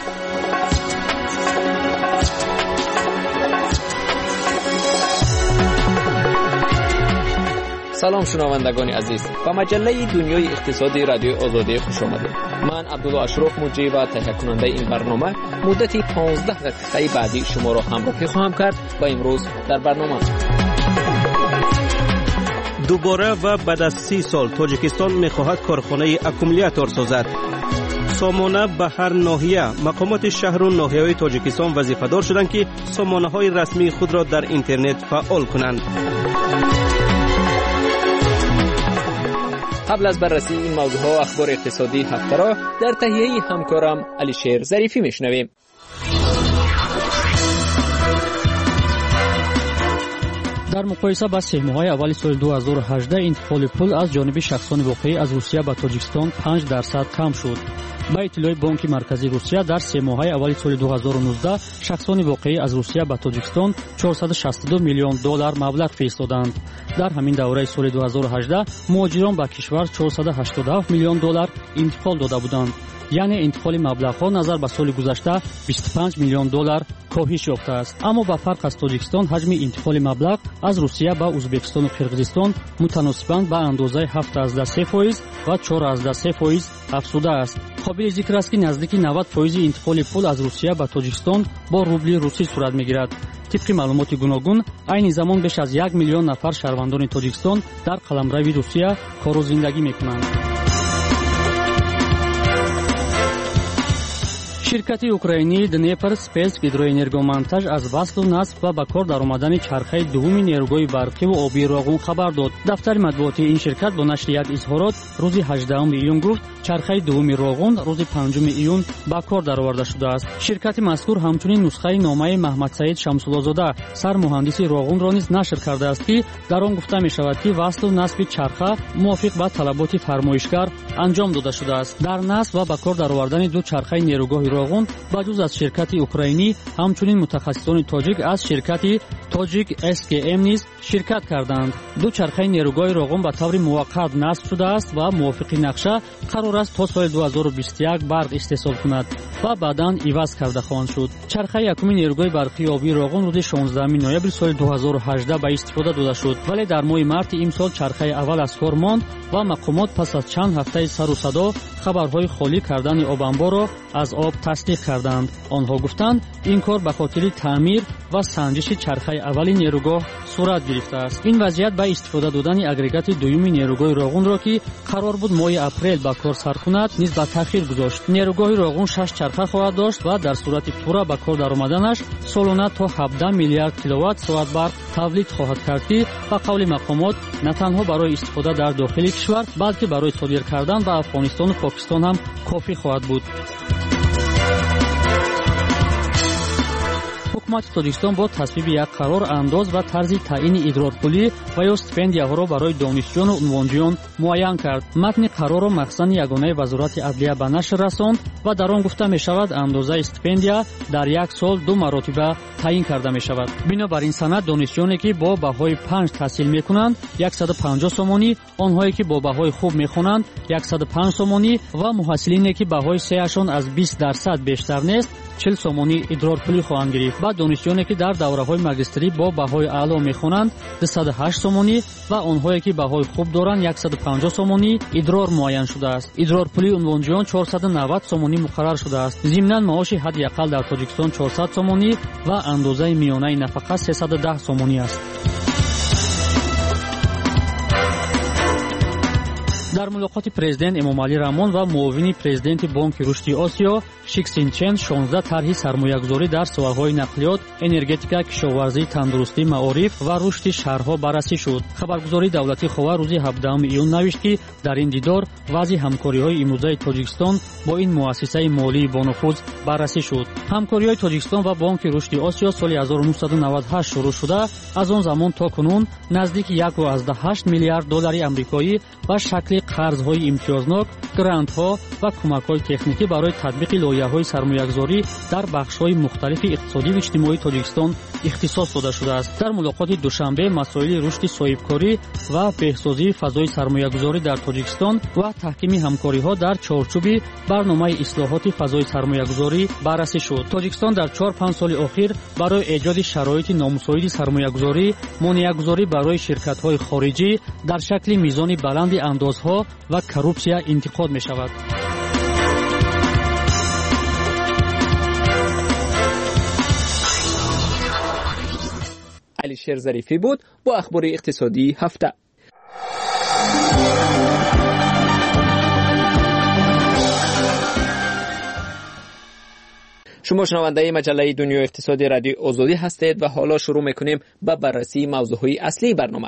سلام شنوندگان عزیز، با مجله دنیای اقتصادی رادیوی آزادی خوش آمدید. من عبدالله اشرف مجری و تهیه کننده این برنامه مدتی پانزده دقیقه بعدی شما را همراهی خواهم کرد و امروز در برنامه دوباره و بعد از سی سال تاجیکستان می‌خواهد کارخانه اکومولیاتور سازد. سامانه به هر ناحیه مقامات شهر و ناحیه‌های تاجیکستان وظیفه‌دار شدند که سامانه‌های رسمی خود را در اینترنت فعال کنند. قبل از بررسی این موضوعها و اخبار اقتصادی هفته را در تهیه همکارم علیشیر ظریفی میشنویم. در مقایسه با سه ماه‌های اول سال دو هزار و هجده انتقال پول از جانب شخصان واقعی از روسیه به تاجیکستان پنج درصد کم شد. با اطلاع بانک مرکزی روسیه در سه ماه‌های اول سال دو هزار و نوزده شخصان واقعی از روسیه به تاجیکستان چهارصد و شصت و دو میلیون دلار مبلغ فرستادند. در همین دوره سال دو هزار و هجده مهاجران به کشور چهارصد و هشتاد و هفت میلیون دلار انتقال داده بودند. یعنی انتقال مبلغ‌ها نظر به سال گذشته بیست و پنج میلیون دلار کاهش یافته است. اما با فرق از تاجیکستان حجم انتقال مبلغ از روسیه به ازبکستان و قرقیزستان متناسباً به اندازه هفت درصد سه درصد و چهار درصد سه درصد افزوده است. قابل ذکر است که نزدیک نود درصد انتقال پول از روسیه به تاجیکستان با روبل روسی صورت می‌گیرد. طبق معلومات گوناگون عین زمان بیش از یک میلیون نفر شهروندان تاجیکستان در قلمرو روسیه کار و زندگی می‌کنند. شرکت اوکراینی دنیپر سپیس گیدروانرگومونتاژ از وصل و نصب و به کار درآمدن چرخه دوم نیروگاه برقی و آبی راغون خبر داد. دفتر مطبوعاتی این شرکت با نشر یک اظهارات روز هجدهم ایون گفت چرخه دوم راغون روز پنجم ایون به کار درآورده شده است. شرکت مذکور همچنین نسخه نامه محمد سعید شمس‌الله‌زاده سرمهندس راغون را نیز نشر کرده است که در آن گفته می شود که وصل و نصب چرخه موافق با طلبات فرمایشگر انجام داده شده است. در نصب و به کار درآوردن دو چرخه نیروگاه راغون بجز از شرکت اوکراینی همچنین متخصصان تاجیک از شرکت تاجیک اس کی ام نیز شرکت کردند. دو چرخه نیروگاه راغون به طور موقت نصب شده است و موافق نقشه قرار است تا سال دو هزار و بیست و یک برق استحصال کند و بعداً عوض کرده خواهند شد. چرخه یکم نیروگاه برقی آبی راغون روز شانزدهم نوامبر سال دو هزار و هجده به استفاده داده شد، ولی در ماه مارس امسال چرخه اول از کار ماند و مقامات پس از چند هفته سر و صدا خبرهای خالی کردن آب انبار را از آب تصدیق کردند. آنها گفتند این کار به خاطر تعمیر و سنجش چرخه اول نیروگاه صورت گرفته است. این وضعیت با استفاده دادن اگریگات دوم نیروگاه راغون را که قرار بود ماه اپریل به کار سر کند نیز به تاخیر گذاشت. نیروگاه راغون شش چرخه خواهد داشت و در صورت پورا به کار درآمدنش سالانه تا هفده میلیارد کیلووات ساعت برق تولید خواهد کرد که به قول مقامات نه تنها برای استفاده در داخل کشور بلکه برای صادر کردن به افغانستان و پاکستان هم کافی خواهد بود. حکومت تاجیکستان با تصویب یک قرار انداز و طرز تعیین ادرارپولی و یا استیپندیاها را برای دانشجویان و عنوانجویان معین کرد. متن قرار را مخزن یگانه وزارت عدلیه به نشر رساند و در آن گفته می شود اندازه استیپندیا در یک سال دو مرتبه تعیین کرده می شود. بنابراین سند دانشجویانی که با بهای پنج تحصیل می کنند صد و پنجاه سومانی، آنهایی که با بهای خوب می خوانند صد و پنج سومانی و محصلینی که بهای سه‌شان از بیست درصد بیشتر نیست چهل سومونی ادرارپولی خواهند گرفت. بعد دانشجویانی که در دوره‌های ماجستری با بهای اعلی میخوانند دویست و هشت سومونی و آنهایی که بهای خوب دارند صد و پنجاه سومونی ادرار معین شده است. ادرارپولی عنوانجویان چهارصد و نود سومونی مقرر شده است. ضمناً معاش حداقل در تاجیکستان چهارصد سومونی و اندازه میانه نفقه سیصد و ده سومونی است. در ملاقات پرزیدنت امامعلی رحمان و معاون پرزیدنت بانک رشد آسیا شیکسینچن شانزده طرح سرمایه‌گذاری در سوالهای نقلیات، انرژتیکا، کشاورزی، تندرستی، معارف و رشد شهرها بررسی شد. خبرگزاری دولتی خوا روز هفدهم ایون نوشت که در این دیدار وضع همکاری‌های امروزه تاجیکستان با این مؤسسه مالی با نفوذ بررسی شد. همکاری‌های تاجیکستان و بانک رشد آسیا سال هزار و نهصد و نود و هشت شروع شده، از آن زمان تا کنون نزدیک یک و هشت میلیارد دلار آمریکایی و شکل قرض‌های امتیازناک، گرانت‌ها و کمک‌های تکنیکی برای تطبیق لایحه‌های سرمایه‌گذاری در بخش‌های مختلف اقتصادی و اجتماعی تاجیکستان اختصاص داده شده است. در ملاقات دوشنبه مسائل رشد صاحبکاری و بهسازی فضای سرمایه‌گذاری در تاجیکستان و تحکیم همکاری‌ها در چارچوب برنامه اصلاحات فضای سرمایه‌گذاری بررسی شد. تاجیکستان در چهار پنج سال اخیر برای ایجاد شرایط نامساعد سرمایه‌گذاری، مانع‌گذاری برای شرکت‌های خارجی در شکل میزان بلند اندازها و کروپسیا انتقاد می شود. علی شیر ظریفی بود با اخبار اقتصادی هفته. شما شنونده مجله دنیای اقتصادی رادیو آزادی هستید و حالا شروع میکنیم با بررسی موضوعهای اصلی برنامه.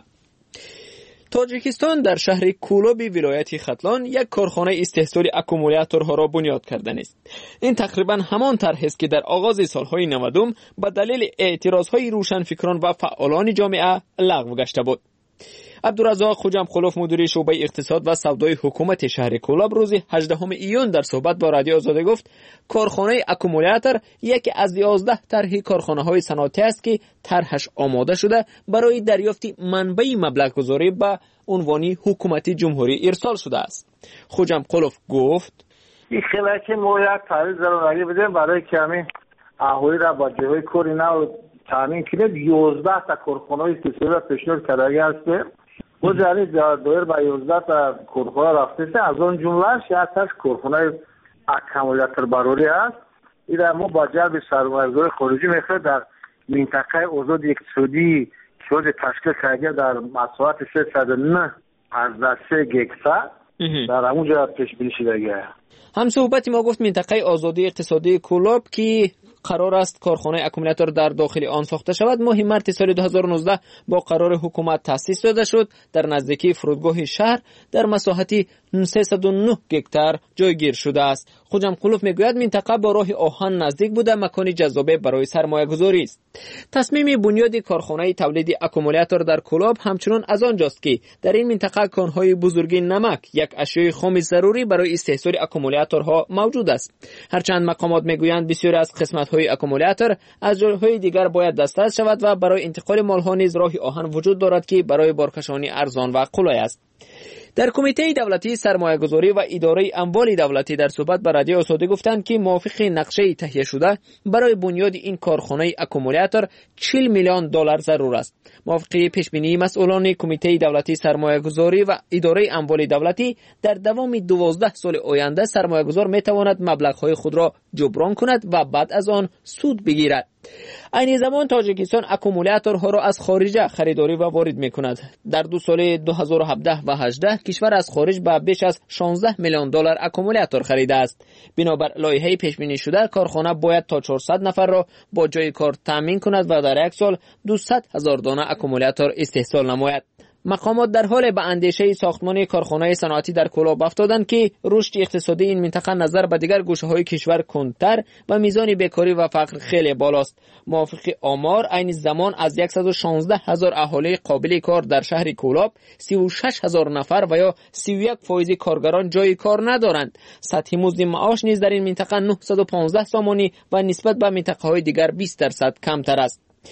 تاجیکستان در شهر کولابی ولایت ختلان یک کارخانه استحصال اکومولاتورها را بنیاد کرده است. این تقریبا همان طرح است که در آغاز سالهای نودم به دلیل اعتراضهای روشنفکران و فعالان جامعه لغو گشته بود. عبدالرزاق خوجمخلوف مدیر شعبه اقتصاد و سودای حکومت شهر کولاب روز هجدهم ایون در صحبت با رادیو آزادی گفت کارخانه اکومولاتور یکی از یازده طرح کارخانه‌های صنعتی است که طرحش آماده شده برای دریافت منبع مبلغ گذاری به عنوان حکومت جمهوری ارسال شده است. خوجمخلوف گفت این خیلی که ما یک تعریف ضروری بدیم برای که همین اهالی را با جای کاری نو تامین کنید. یازده تا کارخانه استثماری پیشنهاد کرده است. و جاری دایر با یازده تا کارخانه رفته است. از آن جمله شش کارخانه اکومولاتور بروری است. این را ما با جلب سرمایه‌گذاری خارجی می‌خواهیم در منطقه آزاد اقتصادی که تشکیل کرده در مساحت سیصد و نه از سه گیگا در همونجا پیش بینی شده. هم صحبت ما گفت منطقه آزادی اقتصادی کولاب که قرار است کارخانه اکومولاتور در داخل آن ساخته شود ماه مارس سال دو هزار و نوزده با قرار حکومت تأسیس داده شد. در نزدیکی فرودگاه شهر در مساحت سیصد و نه گکتار جایگیر شده است. خوجمخلوف میگوید منطقه با راه آهن نزدیک بوده مکانی جذاب برای سرمایه گذاری است. تصمیم بنیاد کارخانه تولید اکومولاتور در کولاب همچنان از آنجاست که در این منطقه کانهای بزرگ نمک یک اشیاء خام ضروری برای استحصال اکومولاتورها موجود است. هرچند مقامات میگویند بسیاری از قسمت‌های اکومولاتور از جاهای دیگر باید دسترس شود و برای انتقال مال‌ها نیز راه آهن وجود دارد که برای بارکشانی ارزان و قلای است. در کمیته دولتی سرمایه‌گذاری و اداره اموال دولتی در صحبت با رادیو آزادی گفتند که موافق نقشه تهیه شده برای بنیاد این کارخانه اکومولاتور چهل میلیون دلار ضرور است. موافق پیشبینی مسئولان کمیته دولتی سرمایه‌گذاری و اداره اموال دولتی در دوام دوازده سال آینده سرمایه‌گذار می‌تواند مبلغ‌های خود را جبران کند و بعد از آن سود بگیرد. این زمان تاجیکستان اکومولاتورها را از خارج خریداری و وارد می‌کند. در دو سال دو هزار و هفده و هجده کشور از خارج به بیش از شانزده میلیون دلار اکومولاتور خریده است. بنابر لایحه پیش بینی شده کارخانه باید تا چهارصد نفر را با جای کار تامین کند و در یک سال دویست هزار دانه اکومولاتور استحصال نماید. مقامات در حال به اندیشه ساختمان کارخانه صنعتی در کولاب افتادند که رشد اقتصادی این منطقه نظر به دیگر گوشه‌های کشور کندتر و میزان بیکاری و فقر خیلی بالاست. موافق آمار این زمان از صد و شانزده هزار اهالی قابل کار در شهر کولاب سی و شش هزار نفر و یا سی و یک درصد کارگران جای کار ندارند. سطح مزد معاش نیز در این منطقه نهصد و پانزده سامانی و نسبت به منطقه‌های دیگر بیست درصد کمتر است.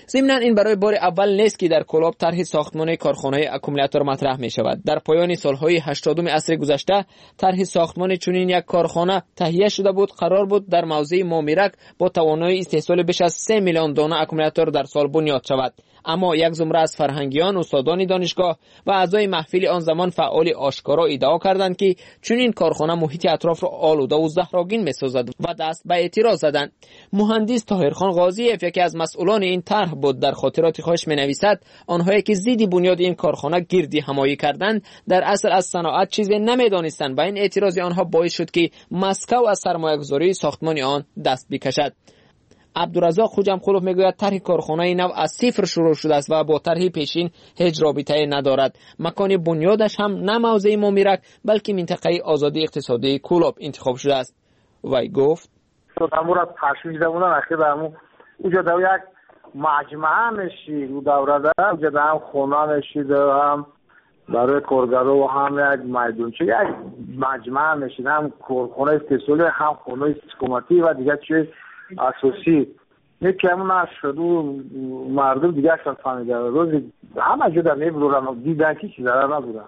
ضمن این برای بار اول نیست که در کلاب طرح ساختمان کارخانه اکومولاتور مطرح می شود. در پایان سالهای هشتادم عصر گذشته طرح ساختمان چنین یک کارخانه تهیه شده بود. قرار بود در موضع مامیرک با توانایی استحصال بیش از سه میلیون دانه اکومولاتور در سال بنیاد شود. اما یک زمره از فرهنگیان، استادان دانشگاه و اعضای محفل آن زمان فعال آشکارا ادعا کردند که چنین کارخانه محیط اطراف را آلوده و زهرآگین می‌سازد و دست به اعتراض زدند. مهندس طاهرخان غازیف یکی از مسئولان این طرح بود. در خاطرات خودش می‌نویسد آنهایی که ضد بنیاد این کارخانه گردی همایی کردند در اصل از صنعت چیزی نمی‌دانستند و این اعتراض آنها باعث شد که مسکو از سرمایه‌گذاری ساختمان آن دست بکشد. عبدالرزاق خوجمخلوف میگوید طرح کارخانه نو از صفر شروع شده است و با طرح پیشین هیچ رابطه‌ای ندارد. مکان بنیادش هم نه موضع مامیرک بلکه منطقه آزادی اقتصادی کلاب انتخاب شده است. وی گفت امور تشویش دمونن اخیر درمون اونجا دو یک مجمع نشید و دوره ده اونجا ده هم خونه نشید هم برای کارگرها و هم یک میدونچه یک مجمع نشید هم کارخانه استحصالی هم خونه حکومتی و دیگه چیز اساسی یکی همون نشد و مردم دیگه اصلا فهمیده روز همه جا در نمیبرن دیدن که چیز داره نبودن.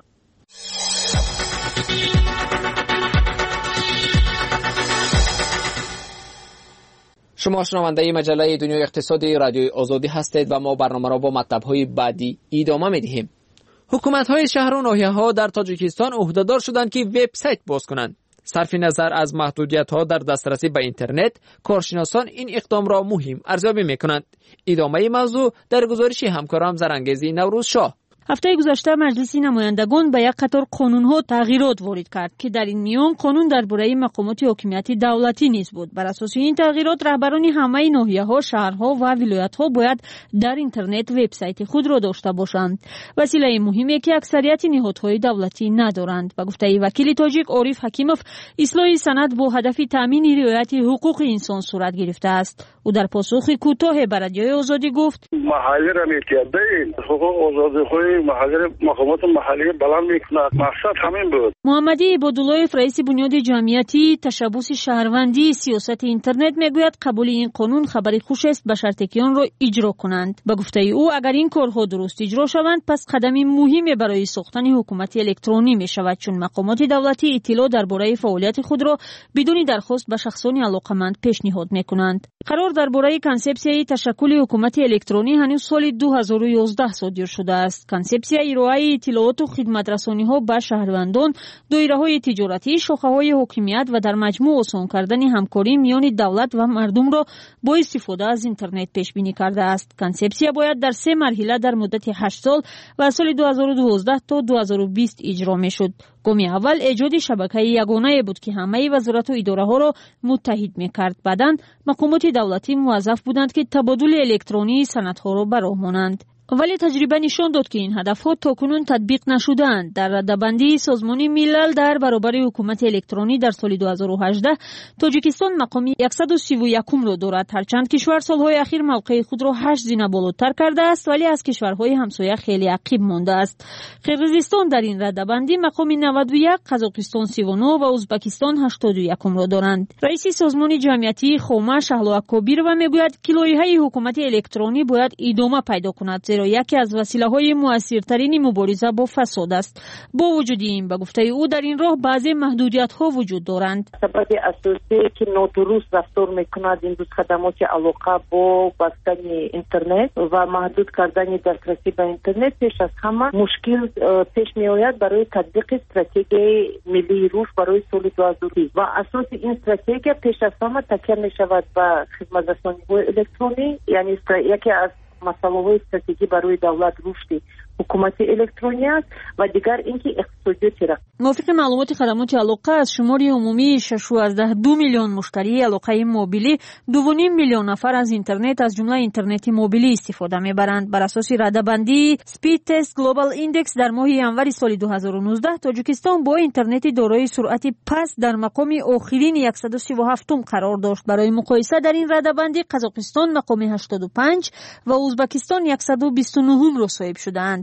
شما شنونده مجله دنیای اقتصادی رادیوی آزادی هستید و ما برنامه را با مطلب‌های بعدی ادامه می‌دهیم. حکومت‌های شهر و ناحیه‌ها در تاجیکستان عهده‌دار شدند که وبسایت باز کنند. صرف نظر از محدودیت‌ها در دسترسی به اینترنت، کارشناسان این اقدام را مهم ارزیابی می‌کنند. ادامه موضوع در گزارش همکارم زرانگیزی نوروز شاه. هفته گذشته مجلس نمایندگان به یک قطار قانون‌ها تغییرات وارد کرد که در این میان قانون درباره مقامات حاکمیت دولتی نیز بود. بر اساس این تغییرات رهبران همه ناحیه‌ها، شهرها و ولایت‌ها باید در اینترنت وبسایت خود را داشته باشند. وسیله مهمی که اکثریت نهادهای دولتی ندارند. به گفته وکیل تاجیک عارف حکیموف، اصلاح سند با هدف تامین رعایت حقوق انسان صورت گرفته است. او در پاسخ کوتاه به رادیوی آزادی گفت: محلی را می‌کردین حقوق آزادی محلی مقامات محلی بلند می‌کند. مقصد همین بود. محمدی عبداللهیف رئیس بنیاد جمعیتی تشبث شهروندی سیاست اینترنت میگوید قبول این قانون خبری خوش است به شرطی که آن را اجرا کنند. به گفته او اگر این کارها درست اجرا شوند پس قدم مهمی برای ساختن حکومت الکترونی می شود، چون مقامات دولتی اطلاع درباره فعالیت خود را بدون درخواست به شخصان علاقمند پیشنهاد می‌کنند. قرار درباره کانسپسیای تشکل حکومت الکترونی هنوز سال دو هزار و یازده صادر شده است. کانسپسیای ارائه اطلاعات و خدمت رسانی‌ها به شهروندان، دایره‌های تجارتی، شاخه‌های حاکمیت و در مجموع آسان کردن همکاری میان دولت و مردم را با استفاده از اینترنت پیش بینی کرده است. کانسپسیا باید در سه مرحله در مدت هشت سال و سال دو هزار و دوازده تا دو هزار و بیست اجرا می‌شد. گام اول ایجاد شبکه یگانه بود که همه وزارت و اداره‌ها را متحد می‌کرد. بعداً مقامات دولتی موظف بودند که تبادل الکترونی سندها را برآورند. ولی تجربه نشان داد که این هدفها تاکنون تطبیق نشدند. در رده‌بندی سازمان ملل در برابر حکومت الکترونی در سال دو هزار و هجده تاجیکستان مقام صد و سی و یک را دارد. هرچند کشور سالهای اخیر موقع خود را هشت زینه بالاتر کرده است ولی از کشورهای همسایه خیلی عقب مانده است. قرقیزستان در این رده‌بندی مقام نود و یک، قزاقستان سی و نه و ازبکستان هشتاد و یک را دارند. رئیس سازمان جمعیتی خوما شهلا اکابیر و میگوید که لایحه حکومت الکترونی باید ادامه پیدا کند، زیرا یکی از وسیله‌های مؤثرترین مبارزه با فساد است. با وجود این به گفته او در این راه بعضی محدودیت‌ها وجود دارند. سبب اساسی که نادرست رفتار می‌کند این دو خدمات علاقه با بستن اینترنت و محدود کردن دسترسی به اینترنت پیش از همه مشکل پیش می‌آید برای تطبیق استراتژی ملی رشد برای سال دو هزار و بیست و اساس این استراتژی پیش از همه تکیه می‌شود به خدمات رسانی‌های الکترونی، یعنی یکی از مسئله استراتژی برای دولت رشد حکومت الکترونی است و دیگر اینکه اقتصادیات را موافق معلومات خدمات علاقه از شماری عمومی شش و دو میلیون مشتری علاقه موبیلی دو و نیم میلیون نفر از اینترنت از جمله اینترنت موبیلی استفاده میبرند. بر اساس رده‌بندی سپید تست گلوبال ایندکس در ماه ژانویه سال دو هزار و نوزده تاجیکستان با اینترنت دارای سرعت پست در مقام آخرین صد و سی و هفت قرار داشت. برای مقایسه در این رده‌بندی قزاقستان مقام هشتاد و پنج و ازبکستان صد و بیست و نه را صاحب شدند.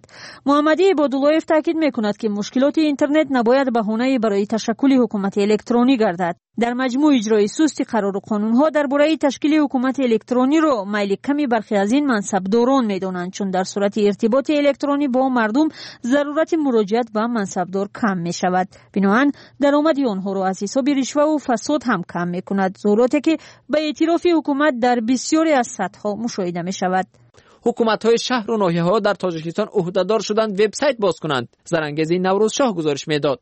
محمدی عباداللهیف تاکید میکند که مشکلات اینترنت نباید بهانه‌ای برای تشکیل حکومت الکترونی گردد. در مجموع اجرای سستی قرار و قانون‌ها درباره تشکیل حکومت الکترونی را میل کمی برخی از این منصبداران می‌دانند، چون در صورت ارتباط الکترونی با مردم ضرورت مراجعت به منصبدار کم می‌شود. بنابراین درآمد آنها را از حساب رشوه و فساد هم کم می‌کند، ضروراتی که به اعتراف حکومت در بسیاری از سطح‌ها مشاهده می‌شود. حکومت‌های شهر و ناحیه‌ها در تاجیکستان عهده‌دار شدند وبسایت باز کنند. زرانگیزی نوروز شاه گزارش می‌داد.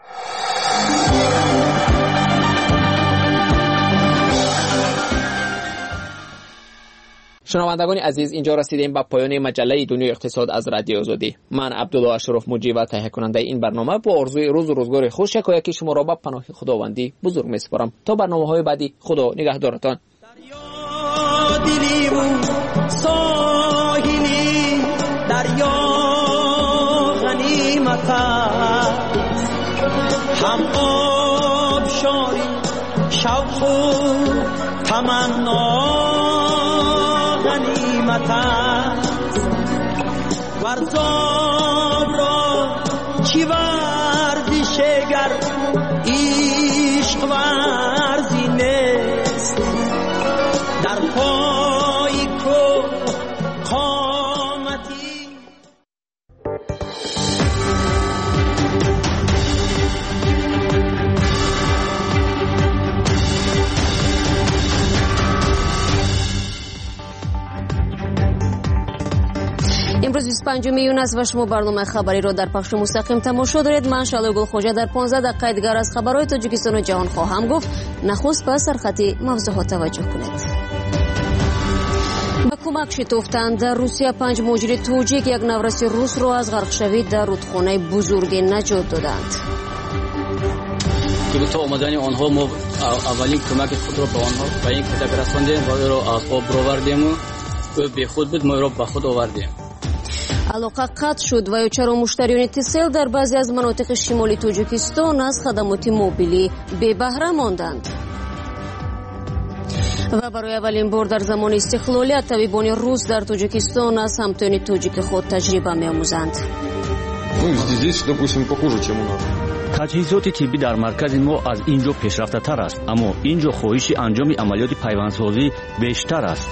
شنوندگان عزیز، اینجا رسیدیم به پایان مجله دنیای اقتصاد از رادیو آزادی. من عبدالله اشرف مجری و تهیه کننده این برنامه با آرزوی روز و روزگار خوش یکایکی شما را به پناه خداوندی بزرگ می‌سپارم. تا برنامه‌های بعدی، خدا نگهدارتان. ساحلی دریا غنیمت است، هم آب شاری شوق و تمنا غنیمت است. ورزاب را چی ورزش گر عشق ورزی نیست، در پای کو قامتی. امروز بیست و پنجم میون است و شما برنامه خبری را در پخش مستقیم تماشا دارید. من شعله گلخوجه در پانزده دقیقه دیگر از خبرهای تاجیکستان و جهان خواهم گفت. نخست به سرخط موضوعات توجه کنید. با کمک شتافتن در روسیه پنج مهاجر توجیک یک نورسی روس را از غرقشوی در رودخانه بزرگ نجات دادند. که تا آمدن آنها ما اولین کمک خود را به آنها و این کودک رساندیم و او را از آب برآوردیم و او بی خود بود، ما را به خود آوردیم. علاقه قطع شد و چرا مشتریان تسل در بعضی از مناطق شمالی تاجیکستان از خدمات موبیلی بی بهره ماندند. و برای اولین بار در زمان استقلالیت طبیبان روس در تاجیکستان از همتایان تاجیک خود تجربه می‌آموزند. تجهیزات طبی در مرکز ما از اینجا پیشرفته تر است، اما اینجا خواهش انجام عملیات پیوندسازی بیشتر است.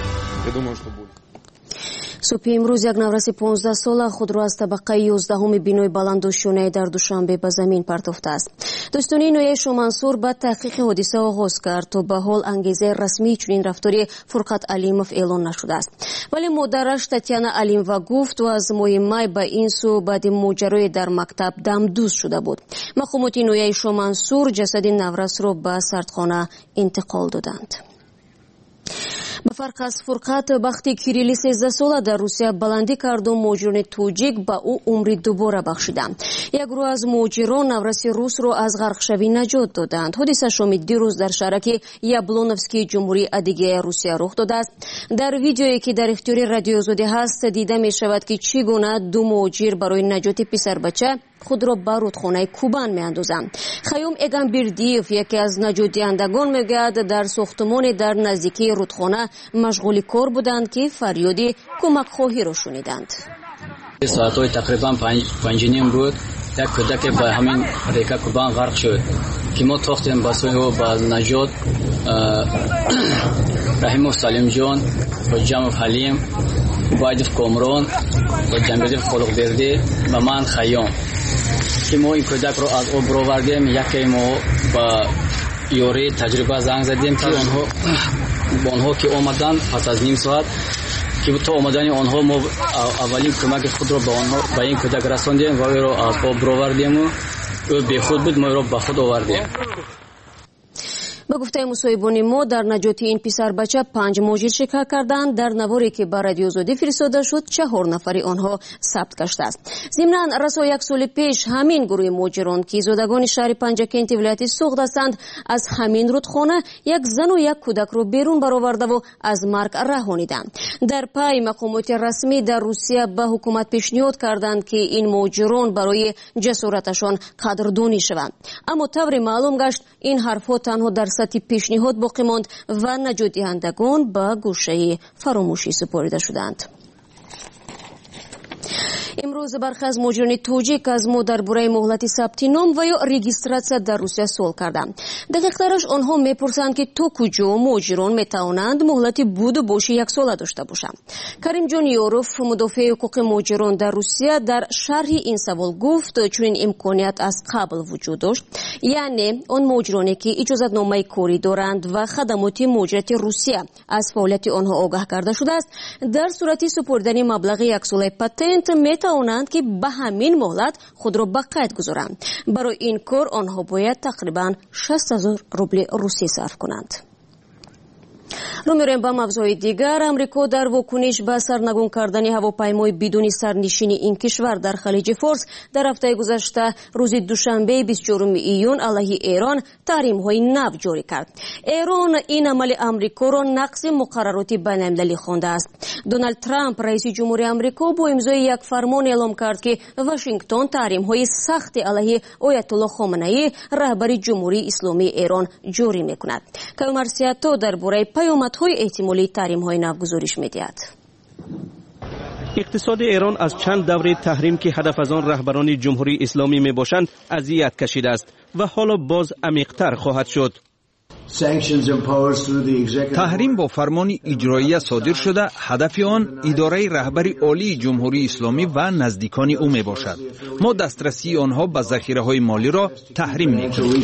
صبح امروز یک نورس پانزده ساله خود را از طبقه یازدهم بینای بلندوشانه در دوشنبه به زمین پرتافته است. دوستانی نویه شومنصور به تحقیق حادثه آغاز کرد تا به حال انگیزه رسمی چنین رفتاری فرقت علیموف اعلان نشده است. ولی مادرش تاتیانا علیموفا گفت و از ماه می به این سو بعد ماجرای در مکتب دمدوز شده بود. مقامات نویه شومنصور جسد نورس را به سردخانه انتقال دادند. به فرق از فرقت وقتی کیریلی سیزده ساله در روسیه بلندی کرد و مهاجران توجیک به او عمری دوباره بخشیدند. یک گروه از مهاجران نورسی روس را از غرقشوی نجات دادند. حادثه شام دیروز در شهرک یابلونوفسکی جمهوری ادیگه روسیه رخ داده است. در ویدیویی که در اختیار رادیو آزادی هست دیده می شود که چگونه دو مهاجر برای نجات پسر بچه خود را به رودخانه کوبان می اندازند. خیوم اگانبردیف یکی از نجات دهندگان میگوید در ساختمان در نزدیکی رودخانه مشغول کار بودند که فریادی کمک خواهی را شنیدند. ساعتهای تقریبا پنج نیم بود یک کودک به همین ریکه کوبان غرق شد که ما تاختیم با سوی و با نجات رحیم و سالم جان و جمع حلیم بایدف کامران و جنبیدف خلق بردی و من خیام که ما این کودک رو از آب برآوردیم. یکی ما با یوری تجربه زنگ زدیم که آنها با آنها که آمدن پس از نیم ساعت که تا آمدن آنها ما اولین کمک خود را به آنها به این کودک رساندیم و او را از آب برآوردیم و او بی خود بود، ما را به خود آوردیم. به گفته مصاحبان ما در نجات این پسر بچه پنج مهاجر شرکت کردند. در نواری که به رادیو آزادی فرستاده شد چهار نفری آنها ثبت گشته است. ضمناً رسا یک سال پیش همین گروه مهاجران که زادگان شهر پنجکنت ولایت سوخت هستند از همین رودخانه یک زن و یک کودک را بیرون برآورده و از مرگ رهانیدند. در پی مقامات رسمی در روسیه به حکومت پیشنهاد کردند که این مهاجران برای جسارتشان قدردانی شوند، اما طور معلوم گشت این حرفها تنها در سطح پیشنهاد باقی ماند و نجات دهندگان به گوشه فراموشی سپرده شدند. امروز برخی از مهاجران تاجیک از ما درباره مهلت ثبت نام و یا رجیستراسیون در روسیه سوال کردند. دقیق‌ترش آنها میپرسند که تا کجا مهاجران میتوانند مهلت بود و باشی یک ساله داشته باشند. کریم جان یوروف مدافع حقوق مهاجران در روسیه در شرح این سوال گفت چنین امکانیت از قبل وجود داشت، یعنی آن مهاجرانی که اجازه‌نامه کاری دارند و خدمات مهاجرت روسیه از فعالیت آنها آگاه کرده شده است، در صورت سپردن مبلغ یک ساله پتنت می توانند که به همین مهلت خود را به قید گذارند. برای این کار آنها باید تقریبا شصت هزار روبل روسی صرف کنند. رو میریم به موضوع دیگر. امریکا در واکنش به سرنگون کردن هواپیمای بدون سرنشین این کشور در خلیج فارس در هفته گذشته روز دوشنبه بیست و چهارم ایون علیه ایران تحریم های نو جاری کرد. ایران این عمل امریکا را نقض مقررات بین المللی خوانده است. دونالد ترامپ رئیس جمهوری امریکا با امضای یک فرمان اعلام کرد که واشنگتن تحریم های سخت علیه آیت الله خامنه ای رهبر جمهوری اسلامی ایران جاری میکند. کامرسیاتو درباره پیامدهای احتمالی تحریم‌های نو گزارش می‌دهد. اقتصاد ایران از چند دوره تحریم که هدف از آن رهبران جمهوری اسلامی میباشند اذیت کشیده است و حالا باز عمیق‌تر خواهد شد. تحریم با فرمان اجرایی صادر شده، هدف آن اداره رهبری عالی جمهوری اسلامی و نزدیکان او می باشد. ما دسترسی آنها به ذخیره‌های مالی را تحریم می‌کنیم.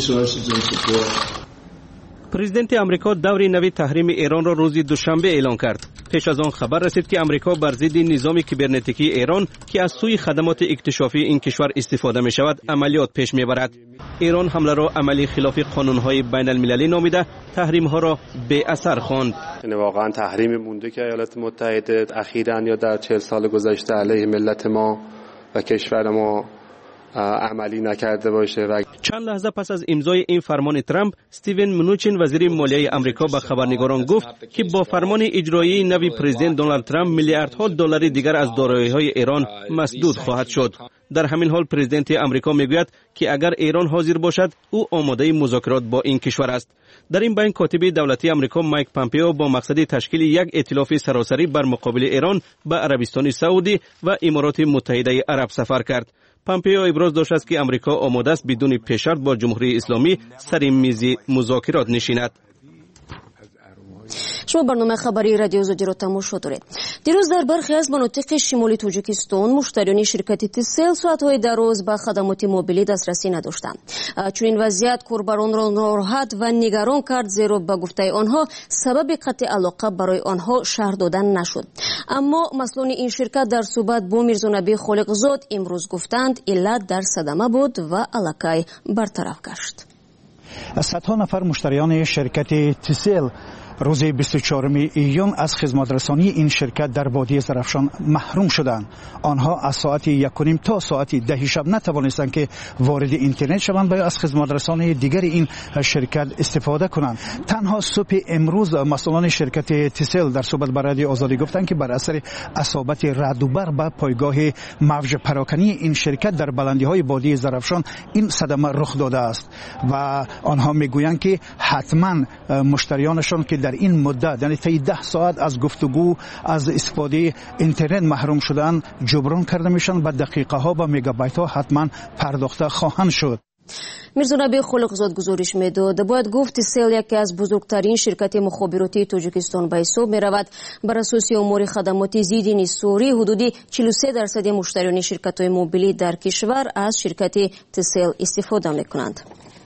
پرزیدنت امریکا دور نوی تحریم ایران را روز دوشنبه اعلان کرد. پیش از آن خبر رسید که امریکا بر ضد نظام کیبرنتیکی ایران که از سوی خدمات اکتشافی این کشور استفاده می شود عملیات پیش می برد. ایران حمله را عملی خلاف قانون‌های بین المللی نامیده، تحریم‌ها را بی اثر خواند. یعنی واقعا تحریم مونده که ایالات متحده اخیراً یا در چهل سال گذشته علیه ملت ما و کشور ما عملی نکرده باشه. و چند لحظه پس از امضای این فرمان ترامپ، استیون منوچین وزیر مالیه آمریکا به خبرنگاران گفت که با فرمان اجرایی نوی پرزیدنت دونالد ترامپ میلیاردها دلار دیگر از دارایی‌های ایران مسدود خواهد شد. در همین حال پرزیدنت آمریکا میگوید که اگر ایران حاضر باشد او آماده مذاکرات با این کشور است. در این بین کاتب دولتی آمریکا مایک پامپئو با مقصد تشکیل یک ائتلاف سراسری بر مقابل ایران به عربستان سعودی و امارات متحده عرب سفر کرد. پامپئو ابراز داشت است که آمریکا آماده است بدون پیش‌شرط با جمهوری اسلامی سر میز مذاکرات نشیند. شما برنامه خبری رادیو آزادی را تماشا دارید. دیروز در برخی از مناطق شمالی تاجیکستان مشتریان شرکت تیسل ساعت‌های دراز به خدمات موبیلی دسترسی نداشتند. چنین وضعیت کاربران را ناراحت و نگران کرد، زیرا به گفته آنها سبب قطع علاقه برای آنها شرح دادن نشد. اما مسئولان این شرکت در صحبت با میرزا نبی خالقزاد امروز گفتند علت در صدمه بود و علاقه برطرف گشت. صدها نفر مشتریان شرکت تیسل روز بیست و چهارم ایون از خدماترسانی این شرکت در وادی زرافشان محروم شدند. آنها از ساعت یک و نیم تا ساعت ده شب نتوانستند که وارد اینترنت شوند و از خدماترسان دیگر این شرکت استفاده کنند. تنها صبح امروز مسئولان شرکت تیسل در صحبت با رادیو آزادی گفتند که بر اثر اصابت رعد و برق به پایگاه موج پراکنی این شرکت در بلندی‌های وادی زرافشان این صدمه رخ داده است و آنها میگویند که حتما مشتریانشان که در این مدت یعنی طی ده ساعت از گفتگو از استفاده اینترنت محروم شدن جبران کرده میشن و دقیقه ها و میگابایت ها حتما پرداخته خواهند شد. میرزا نبی خالقزاد گزارش میداد. باید گفت تیسل یکی از بزرگترین شرکت مخابراتی تاجیکستان به حساب می رود. بر اساس امور خدمات ضد نصاری حدودی چهل و سه درصد مشتریان شرکت های موبیلی در کشور از شرکت تیسل استفاده می کنند.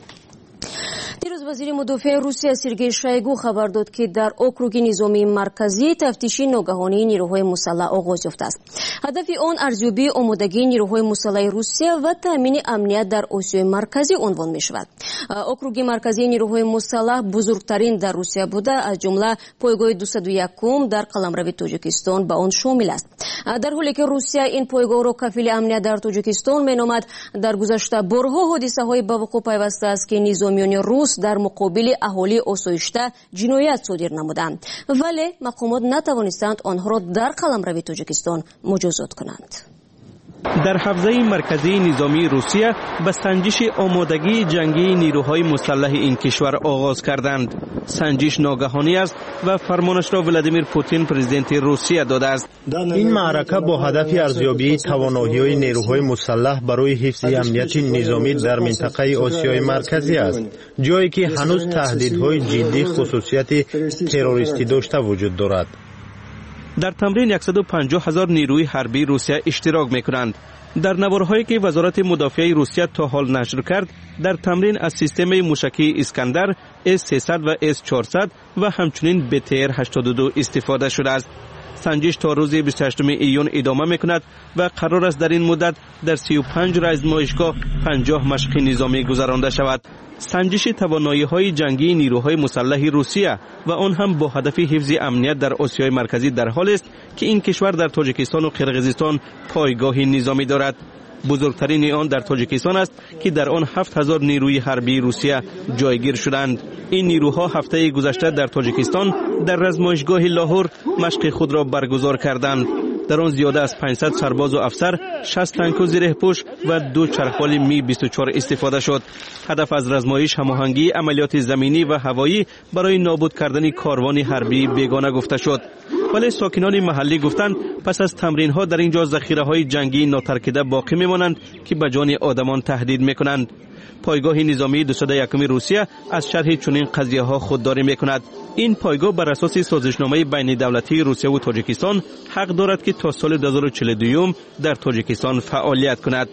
دیروز وزیر مدافع روسیه سرگئی شویگو خبر داد که در اوکروگ نظامی مرکزی تفتیش ناگهانی نیروهای مسلح آغاز یافته است. هدف آن ارزیابی آمادگی نیروهای مسلح روسیه و تامین امنیت در آسیای مرکزی عنوان می شود. اوکروگ مرکزی نیروهای مسلح بزرگترین در روسیه بوده، از جمله پایگاه دویست و یک در قلمرو تاجیکستان به آن شامل است. در حالی که روسیه این پایگاه را کفیل امنیت در تاجیکستان می نامد، در گذشته بارها حادثه های به وقوع پیوسته است که نظامیان روس در مقابل اهالی آسایشته جنایت صادر نمودند، ولی مقامات نتوانستند آنها را در قلمرو تاجیکستان مجازات کنند. در حوزه مرکزی نظامی روسیه به سنجش آمادگی جنگی نیروهای مسلح این کشور آغاز کردند. سنجش ناگهانی است و فرمانش را ولادیمیر پوتین پرزیدنت روسیه داده است. این معرکه با هدف ارزیابی توانایی‌های نیروهای مسلح برای حفظ امنیت نظامی در منطقه آسیای مرکزی است، جایی که هنوز تهدیدهای جدی خصوصیت تروریستی داشته وجود دارد. در تمرین صد و پنجاه هزار نیروی حربی روسیه اشتراک می‌کنند. در نوارهایی که وزارت مدافع روسیه تا حال نشر کرد، در تمرین از سیستم موشکی اسکندر اس سیصد و اس چهارصد و همچنین بی تی ار هشتاد و دو استفاده شده است. سنجش تا روز بیست و هشتم ایون ادامه می‌کند و قرار است در این مدت در سی و پنج آزمایشگاه پنجاه مشق نظامی گذرانده شود. سنجش توانایی‌های جنگی نیروهای مسلح روسیه و آن هم با هدف حفظ امنیت در آسیای مرکزی در حال است که این کشور در تاجیکستان و قرقیزستان پایگاه نظامی دارد. بزرگترین آن در تاجیکستان است که در آن هفت هزار نیروی حربی روسیه جایگیر شدند. این نیروها هفته گذشته در تاجیکستان در آزمایشگاه لاهور مشق خود را برگزار کردند. در آن زیاده از پانصد سرباز و افسر، شصت تانک و زره پوش و دو چرخوال می بیست و چهار استفاده شد. هدف از آزمایش هماهنگی عملیات زمینی و هوایی برای نابود کردن کاروان حربی بیگانه گفته شد. ولی ساکنان محلی گفتند پس از تمرین ها در اینجا ذخیره های جنگی ناترکیده باقی میمانند که به جان آدمان تهدید میکنند. پایگاه نظامی دویست و یکم روسیه از شرح چنین قضیه ها خودداری میکند. این پایگاه بر اساس سازشنامه بین دولتی روسیه و تاجیکستان حق دارد که تا سال دو هزار و چهل و دو در تاجیکستان فعالیت کند.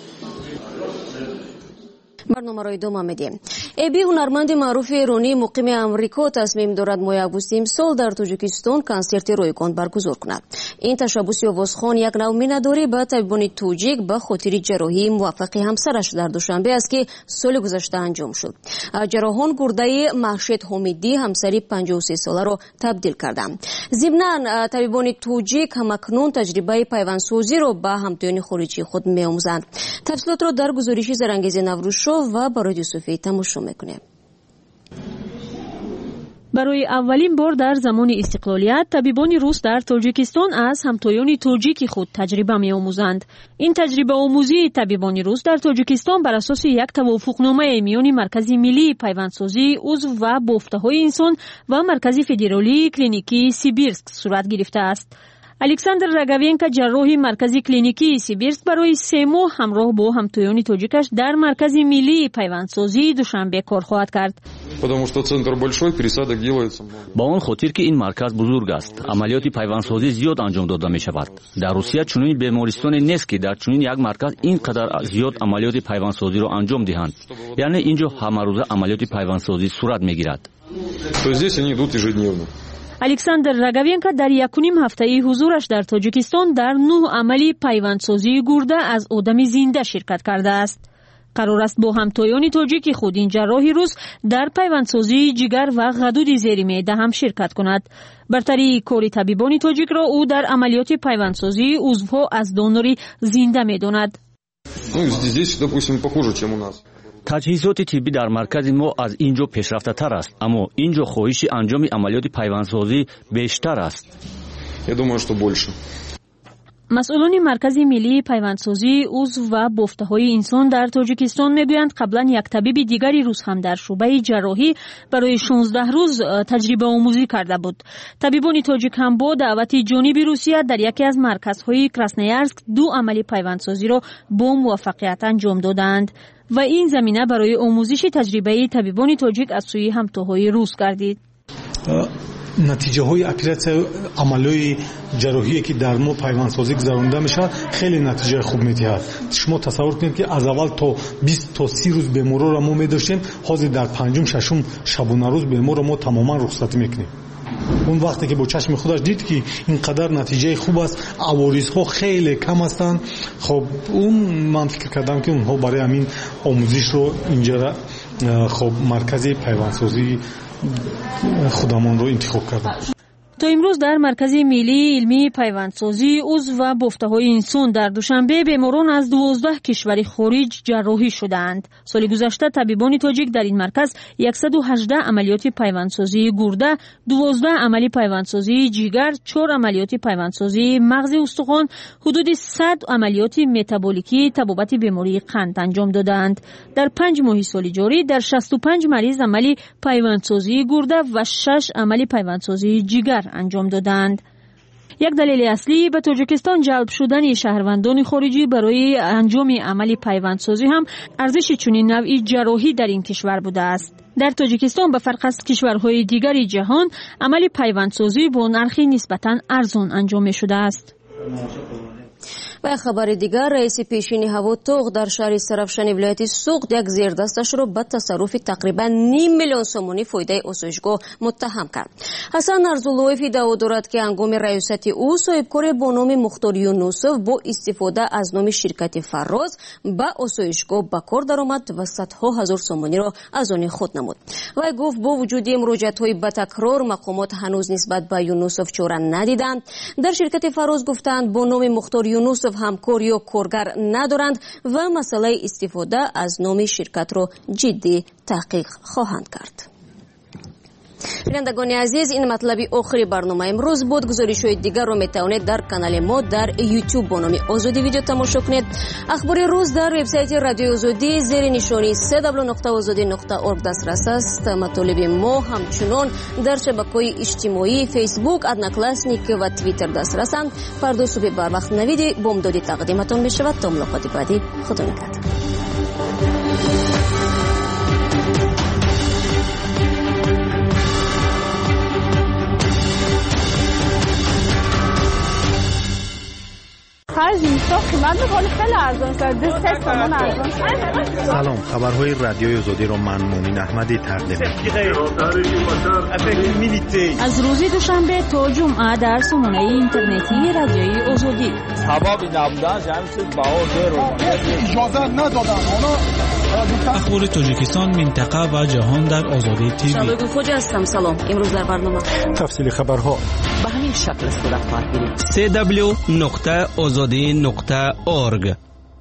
برنامه را ادامه میدیم. ابی هنرمند معروف ایرانی مقیم امریکا تصمیم دارد ماه آگوست امسال در تاجیکستان کنسرت رایگان برگزار کند. این تشبوس آوازخوان یک نوع مینه‌داری به طبیبان توجیک به خاطر جراحی موفق همسرش در دوشنبه است که سال گذشته انجام شد. جراحان گرده محشد حمیدی همسری پنجاه و سه ساله را تبدیل کردند. ضمناً طبیبان توجیک همکنون تجربه پیوندسازی را به همتایان خارجی خود می‌آموزند. تفصیلات را در گزارش زرانگیز نوروز و برای یوسفی تماشا میکنیم. برای اولین بار در زمان استقلالیت طبیبان روس در تاجیکستان از همتایان تاجیک خود تجربه می‌آموزند. این تجربه آموزی طبیبان روس در تاجیکستان بر اساس یک توافقنامه میان مرکز ملی پیوندسازی عضو و بافته‌های انسان و مرکز فدرالی کلینیکی سیبیرسک صورت گرفته است. الکساندر راگاوینکا جراح مرکزی کلینیکی سیبیرسک برای سه ماه همراه با همتایان تاجیکش در مرکز ملی پیوندسازی دوشنبه کار خواهد کرد. با آن خاطر که این مرکز بزرگ است، عملیات پیوندسازی زیاد انجام داده می شود. در روسیه چنین بیمارستانی نیست که در چنین یک مرکز اینقدر زیاد عملیات پیوندسازی را انجام دهند. یعنی اینجا همه روزه عملیات پیوندسازی صورت می گیرد. الکساندر راگاوینکا در یکونیم هفته حضورش در تاجیکستان در نه عملی پیوندسازی گرده از آدم زنده شرکت کرده است. قرار است با همتایان تاجیک خود این جراح روس در پیوندسازی جگر و غدود زیر معده هم شرکت کند. برتری کار طبیبان تاجیک را او در عملیات پیوندسازی عضوها از دونوری زنده می‌داند. تجهیزات طبی در مرکز ما از اینجا پیشرفته تر است، اما اینجا خواهش انجام عملیات پیوندسازی بیشتر است. مسئولان مرکز ملی پیوندسازی عضو و بافته‌های انسان در تاجیکستان میگویند قبلا یک طبیب دیگری روس هم در شعبه جراحی برای شانزده روز تجربه آموزی کرده بود. طبیبان تاجیک هم با دعوت جانب روسیه در یکی از مرکزهای کراسنویارسک دو عملی پیوندسازی را با موفقیت انجام دادند و این زمینه برای آموزش تجربه طبیبان تاجیک از سوی همتاهای روس گردید. نتیجه های اپراسیون عملیات جراحی که در ما پیوندسازی گذرانده میشه خیلی نتیجه خوب میدهد. شما تصور کنید که از اول تا بیست تا سی روز بیمارا را ما میداشتیم، حاضر در پنجم ششم شبانه روز بیمار را ما تماما رخصتی میکنیم. اون وقتی که با چشم خودش دید که اینقدر نتیجه خوب است، عوارض خیلی کم هستند، خب اون من فکر کردم که اونها برای همین آموزش رو اینجا خب مرکز پیوندسازی خودمان رو انتخاب کردم. تا امروز در مرکز ملی علمی پیوندسازی عضو و بافته‌های انسان در دوشنبه بیماران از دوازده کشور خارج جراحی شدند. سال گذشته طبیبان تاجیک در این مرکز صد و هجده عملیات پیوندسازی گرده، دوازده عملی پیوندسازی جگر، چهار عملیات پیوندسازی مغز استخوان، حدود صد عملیات متابولیکی تبابت بیماری قند انجام دادند. در پنج ماه سال جاری در شصت و پنج مریض عملی پیوندسازی گرده و شش عملی پیوندسازی جگر انجام دادند. یک دلیل اصلی به تاجیکستان جلب شدن شهروندان خارجی برای انجام عملی پیوندسازی هم ارزش چنین نوعی جراحی در این کشور بوده است. در تاجیکستان به فرق از کشورهای دیگر جهان عملی پیوندسازی با نرخی نسبتاً ارزان انجام شده است. و خبر دیگر، رئیس پیشین هوا توغ در شهر سرافشان ولایت سوغد یک زیردستش را به تصرف تقریبا نیم میلیون سومانی فایده آسایشگاه متهم کرد. حسن ارزولویف ادعا دارد که هنگام ریاست او صاحبکار با نام مختار یونوسوف با استفاده از نام شرکت فراز به آسایشگاه به کار درآمد و صدها هزار سومانی را از آن خود نمود. و گفت با وجود مراجعت‌های به تکرار مقامات هنوز نسبت به یونوسوف چاره ندیدند. در شرکت فراز گفتند با نام مختار یونوسوف همکار یا کارگر ندارند و مسئله استفاده از نام شرکت را جدی تحقیق خواهند کرد. بینندگان عزیز، این مطلبی آخری برنامه امروز بود. گزارش‌های دیگر را میتوانید در کانال ما در یوتیوب با نام آزادی ویدیو تماشا کنید. اخبار روز در وبسایت رادیو آزادی زیر نشانی سه دبلیو نقطه آزادی نقطه اورگ دسترس است. مطالب ما همچنان در شبکه‌های اجتماعی فیسبوک، ادناکلاسنیک و توییتر دسترسند. فردا صبح بر وقت نوید بامدادی تقدیمتان می‌شود. تا ملاقات بعدی، خدا نگهدار. سلام، خبرهای رادیوی آزادی را من مومن احمدی تقدیم می‌کنم. از روز دوشنبه تا جمعه در سامانه اینترنتی رادیوی آزادی. اخبار تاجیکستان، منطقه و جهان در آزادی تیوی. شبکه خوجا هستم. سلام. امروز در برنامه تفصیل خبرها به همین شکل صورت خواهد گرفت. سه دبلیو نقطه آزادی نقطه اورگ.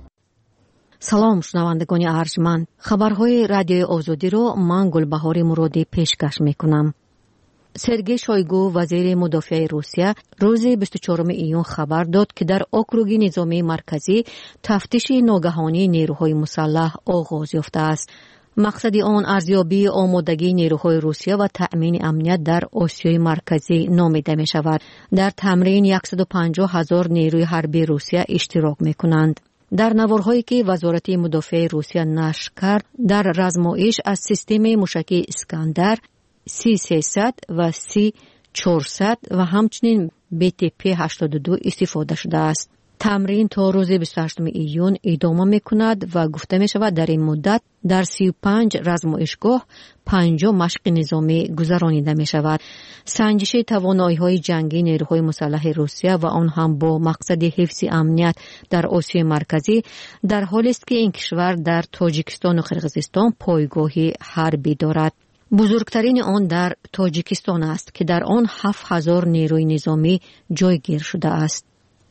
سلام شنوندگان ارجمند، خبرهای رادیوی آزادی را من گلبهار مرادی پیشکش میکنم. سرگئی شویگو وزیر مدافع روسیه روز بیست و چهارم ایون خبر داد که در اوکروگ نظامی مرکزی تفتیش ناگهانی نیروهای مسلح آغاز یافته است. مقصد آن ارزیابی آمادگی نیروهای روسیه و تأمین امنیت در آسیای مرکزی نامیده می شود. در تمرین صد و پنجاه هزار نیروی حربی روسیه اشتراک می کنند. در نوارهایی که وزارت مدافع روسیه نشر کرد، در رزمایش از سیستم موشکی اسکندر سی سیصد و سی چهارصد و همچنین بی تی پی هشتاد و دو استفاده شده است. تمرین تا روز بیست و هشتم ایون ادامه می کند و گفته می شود در این مدت در سی و پنج رزمایشگاه پنجاه مشق نظامی گذرانیده می شود. سنجش توانایی های جنگی نیروهای مسلح روسیه و آن هم با مقصد حفظ امنیت در آسیای مرکزی در حالی است که این کشور در تاجیکستان و قرقیزستان پایگاهی حربی دارد. بزرگترین آن در تاجیکستان است که در آن هفت هزار نیروی نظامی جایگیر شده است.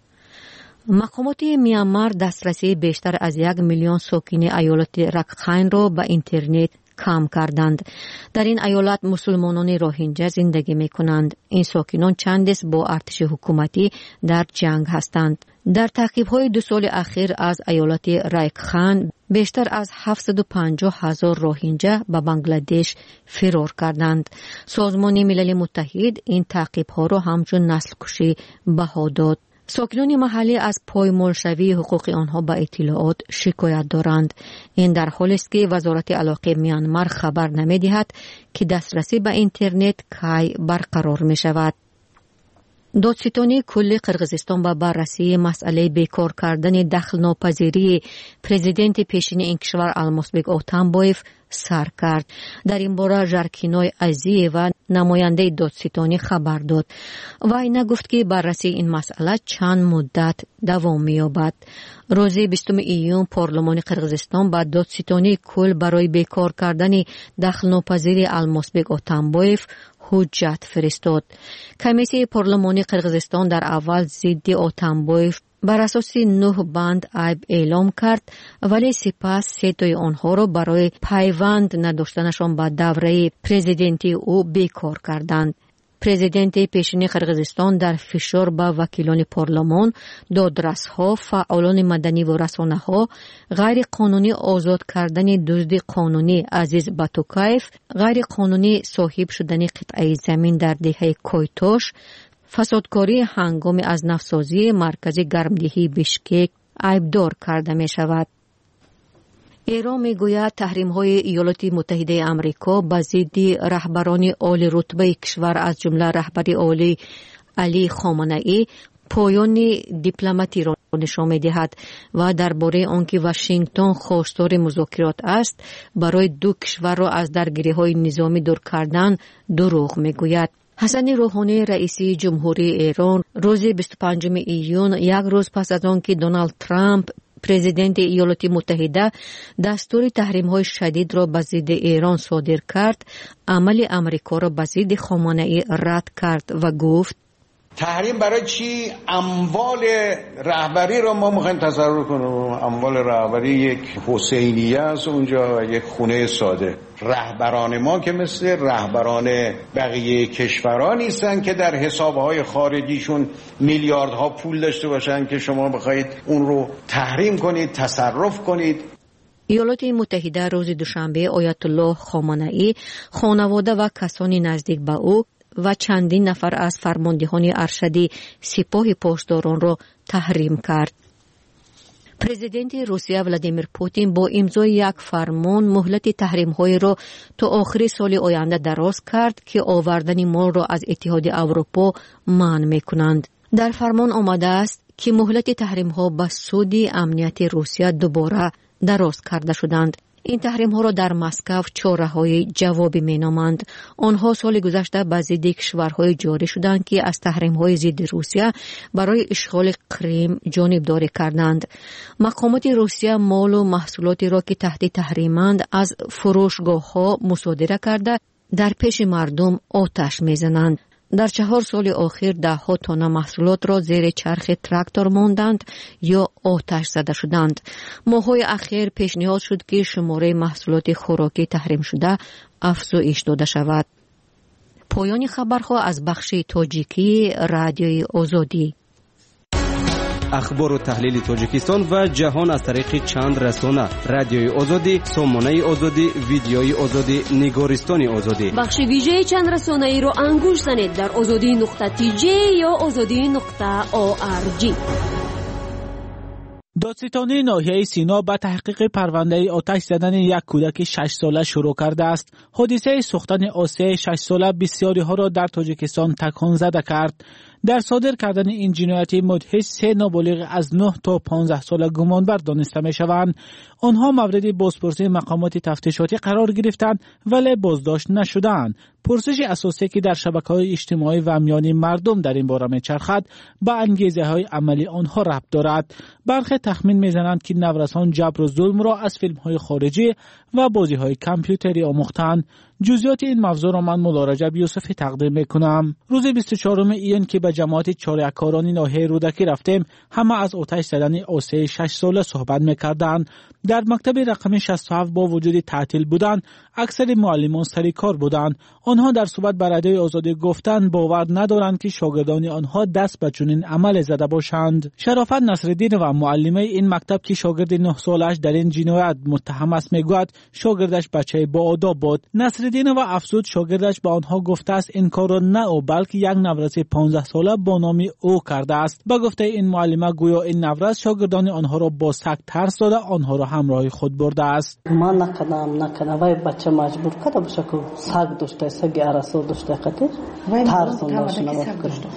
مقامات میانمار دسترسی بیشتر از یک میلیون ساکن ایالت رکخین را به اینترنت کم کردند. در این ایالت مسلمانان روهینجا زندگی می کنند. این ساکنان چند است با ارتش حکومتی در جنگ هستند. در تعقیب‌های دو سال اخیر از ایالت رکخین بیشتر از هفتصد و پنجاه هزار روهینجا به بنگلادش فرار کردند. سازمان ملل متحد این تعقیب‌ها را همچون نسل کشی بها داد. ساکنان محلی از پایمالشوی حقوق آنها به اطلاعات شکایت دارند. این در حالی است که وزارت علاقه میانمار خبر نمی‌دهد که دسترسی به اینترنت کی برقرار می شود. دادستانی کل قرقیزستان با بررسی مسئله بیکار کردن دخل ناپذیری پرزیدنت پیشین این کشور المازبک اتامبایف سر کرد. در این باره ژرکینوی عزییوا نماینده دادستانی خبر داد. وی نگفت که بررسی این مسئله چند مدت دوام می‌یابد. روز بیستم ایون پارلمان قرقیزستان با دادستانی کل برای بیکار کردن دخل‌ناپذیر الماسبک اتامبایف حجت فرستاد. کمیسیون پارلمانی قرقیزستان در اول ضد اتامبایف بر اساس نه بند عیب اعلام کرد، ولی سپس سه تای آنها را برای پیوند نداشتنشان با دوره پرزیدنتی او بیکار کردند. پرزیدنت پیشین قرقیزستان در فشار با وکیلان پارلمان، دادرس‌ها، فعالان مدنی و رسانه‌ها غیر قانونی آزاد کردن دزد قانونی عزیز باتوکایف، غیر قانونی صاحب شدن قطعه زمین در دهه کویتوش، فسادکاری هنگام از نفسازی مرکز گرمدهی بشکک عیبدار کرده می شود. ایران می گوید تحریم های ایالات متحده آمریکا به ضد رهبران عالی رتبه کشور از جمله رهبر عالی علی خامنه‌ای پایان دیپلماتی را نشان می دهد و درباره آنکه واشنگتن خواستار مذاکرات است برای دو کشور را از درگیری‌های نظامی دور کردن دروغ می گوید. حسن روحانی رئیس جمهوری ایران روز بیست و پنجم ایون یک روز پس از آنکه دونالد ترامپ پرزیدنت ایالات متحده دستور تحریم‌های شدید را به ضد ایران صادر کرد، عمل آمریکا را به ضد خامنه‌ای رد کرد و گفت تحریم برای چی؟ اموال رهبری را ما میخوایم تصرف کنیم. اموال رهبری یک حسینیه است اونجا و یک خونه ساده. رهبران ما که مثل رهبران بقیه کشورها نیستن که در حسابهای خارجیشون میلیاردها پول داشته باشن که شما بخواید اون رو تحریم کنید، تصرف کنید. ایالات متحده روز دوشنبه آیت الله خامنه‌ای، خانواده و کسانی نزدیک به او و چندین نفر از فرماندهان ارشد سپاه پاسداران را تحریم کرد. پرزیدنت روسیه ولادیمیر پوتین با امضای یک فرمان مهلت تحریم‌های را تا آخر سال آینده دراز کرد که آوردن مال را از اتحاد اروپا منع می‌کنند. در فرمان آمده است که مهلت تحریم‌ها به سود امنیت روسیه دوباره دراز کرده شدند. این تحریم ها را در مسکو چاره‌های جوابی مینامند. آنها سال گذشته به ضد کشورهای جاری شدند که از تحریم های ضد روسیه برای اشغال کریم جانبداری کردند. مقامات روسیه مال و محصولاتی را که تحت تحریمند از فروشگاه ها مصادره کرده در پیش مردم آتش میزنند. در چهار سال اخیر ده ها تن محصولات را زیر چرخ تراکتور ماندند یا آتش زده شدند. ماه‌های اخیر پیشنهاد شد که شماره محصولات خوراکی تحریم شده افزایش داده شود. پایان خبرها از بخش تاجیکی رادیوی آزادی. اخبار و تحلیل تاجیکستان و جهان از طریق چند رسانه: رادیوی آزادی، سامانه آزادی، ویدیوی آزادی، نگارستان آزادی. بخش ویژه چند رسانه ای را انگوش زنید در آزادی نقطه تی جی یا آزادی نقطه او آر جی. دادستانی ناحیه سینا به تحقیق پرونده آتش زدن یک کودک شش ساله شروع کرده است. حادثه سوختن آسیه شش ساله بسیاری ها را در تاجیکستان تکان زده کرد. در صادر کردن این جنایت مدهش سه نابالغ از نه تا پانزده ساله گمانبر دانسته می شوند. آنها مورد بازپرسی مقامات تفتیشاتی قرار گرفتند ولی بازداشت نشدند. پرسش اساسی که در شبکه‌های اجتماعی و میان مردم در این باره می‌چرخد به انگیزه‌های عملی آنها ربط دارد. برخی تخمین می‌زنند که نورسان جبر و ظلم را از فیلم‌های خارجی و بازی‌های کامپیوتری آموختند. جزئیات این موضوع را من مولا رجب یوسفی تقدیم می‌کنم. روز بیست و چهارم ایون که به جماعت چاره‌کاران ناحیه رودکی رفتیم، همه از آتش زدن آسیه شش ساله صحبت می‌کردند. در مکتب رقم شصت و هفت با وجود تعطیل بودند، اکثر معلمان سری کار بودند. آنها در صحبت با رادیوی آزادی گفتند باور ندارند که شاگردان آنها دست به چنین عمل زده باشند. شرافت نصرالدین و معلمه این مکتب که شاگرد نه سالش در این جنایت متهم است میگوید شاگردش بچه با آداب بود. نصرالدین و افزود شاگردش به آنها گفته است این کار را نه او بلکه یک نورس پانزده ساله با نام او کرده است. با گفته این معلمه گویا این نورس شاگردان آنها را با سگ ترس داده آنها را همراه خود برده است. ما نکردم نکردم وای بچه مجبور کرده باشه که سگ داشته سگ ارسو داشته قطعه ترس داشته.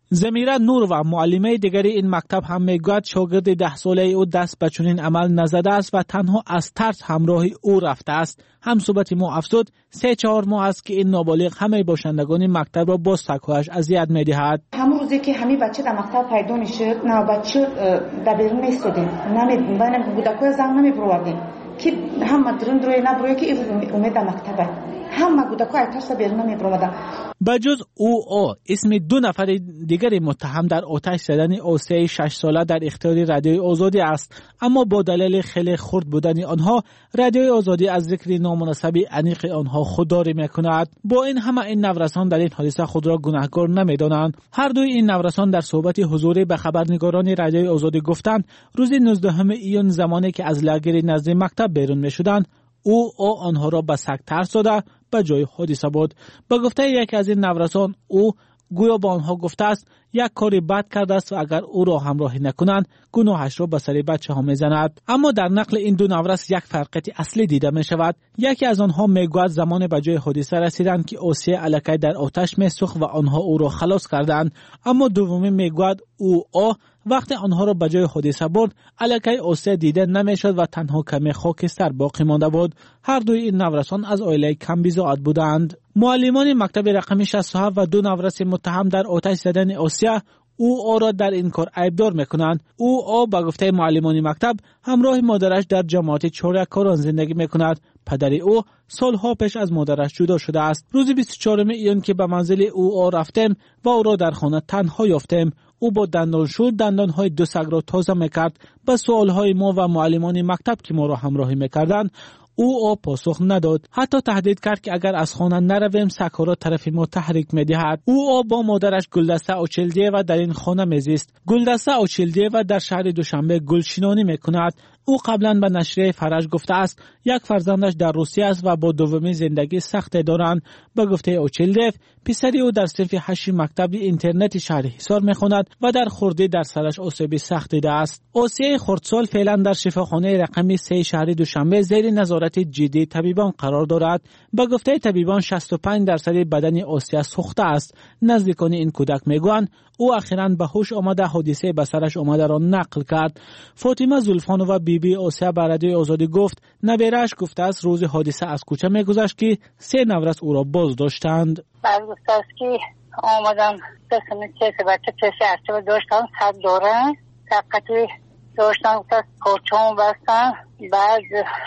زمیره نور و معلمه دیگری این مکتب هم میگوید شاگرد ده ساله او دست به چنین عمل نزده است و تنها از ترس همراه او رفته است. هم صحبت ما افزود سه چهار ماه است که این نابالغ همه باشندگان مکتب را با سگ‌هایش اذیت می‌دهد. همون روزی که همین بچه در مکتب پیدا میشد، نه بچه در بیرون میستادیم، نمی بنا بودکای زن نمیبروردیم که هم مدرن روی نبروی که این روز امید در مکتبه هم بودکای ترس بیرون نمیبروردن. بجز او او اسم دو نفر دیگر متهم در آتش زدن اوسیه شش ساله در اختیار رادیوی آزادی است، اما با دلیل خیلی خرد بودن آنها رادیوی آزادی از ذکر نامناسب انیق آنها خودداری میکند. با این همه این نورسان در این حادثه خود را گناهکار نمیدانند. هر دوی این نورسان در صحبت حضوری به خبرنگاران رادیوی آزادی گفتند روز نوزدهم ایون زمانی که از لاگر نزد مکتب بیرون میشدند او او آنها را به سگ ترس داده به جای حادثه بود. به گفته یکی از این نورسان او گویا با آنها گفته است یک کاری بد کرده است و اگر او را همراهی نکنند گناهش را به سر بچه ها میزند. اما در نقل این دو نورس یک فرقیت اصلی دیده می شود. یکی از آنها میگوید زمان به جای حادثه رسیدند که اوسیه الکی در آتش میسوخت و آنها او را خلاص کردند، اما دومی میگوید او او وقتی آنها را به جای حادثه برد الکی اوسیه دیده نمیشد و تنها کمی خاکستر باقی مانده بود. هر دوی این نورسان از عائله کم بیزاد بودند. معلمان مکتب رقم شصت و هفت و دو نورس متهم در آتش زدن اوسیه او او را در این کار عیبدار میکنند. او او با گفته معلمان مکتب همراه مادرش در جماعت چهارکاران زندگی میکند. پدر او سالها پیش از مادرش جدا شده است. روز بیست و چهارم ایون که به منزل او او رفتیم و او را در خانه تنها یافتیم. او با دندانشور دندانهای دو سگ را تازه میکرد. به سوالهای ما و معلمان مکتب که ما را همراهی میکردند او او پاسخ نداد. حتی تهدید کرد که اگر از خانه نرویم سگ‌ها را طرف ما تحریک می‌دهد. او او با مادرش گلدسته اوچلدیه و در این خانه میزیست. گلدسته اوچلدیه و در شهر دوشنبه گلشینانی میکند. او قبلا به نشریه فرج گفته است یک فرزندش در روسیه است و با دومی زندگی سخت دارند. به گفته اوچلدیو پسری او در صف هشت مکتب اینترنت شهر حصار میخواند و در خردی در سرش آسیب سخت دیده است. اوسیه خردسال فعلا در شفاخانه رقم سه شهر دوشنبه زیر نظارت جدی طبیبان قرار دارد. به گفته طبیبان شصت و پنج درصد بدن اوسیه سوخته است. نزدیکان این کودک میگویند او اخیراً به هوش آمده حادثه به سرش آمده را نقل کرد. فاطمه زلفانووا بی بی اوسیه به رادیوی آزادی گفت نبیرش گفته است روز حادثه از کوچه میگذشت که سه نورس او را باز داشتند. بعد گفته است که آمدم دستم چه بچه چه ارچه داشتم صد دارن دقیقی داشتم گفته است پارچام بستن بعد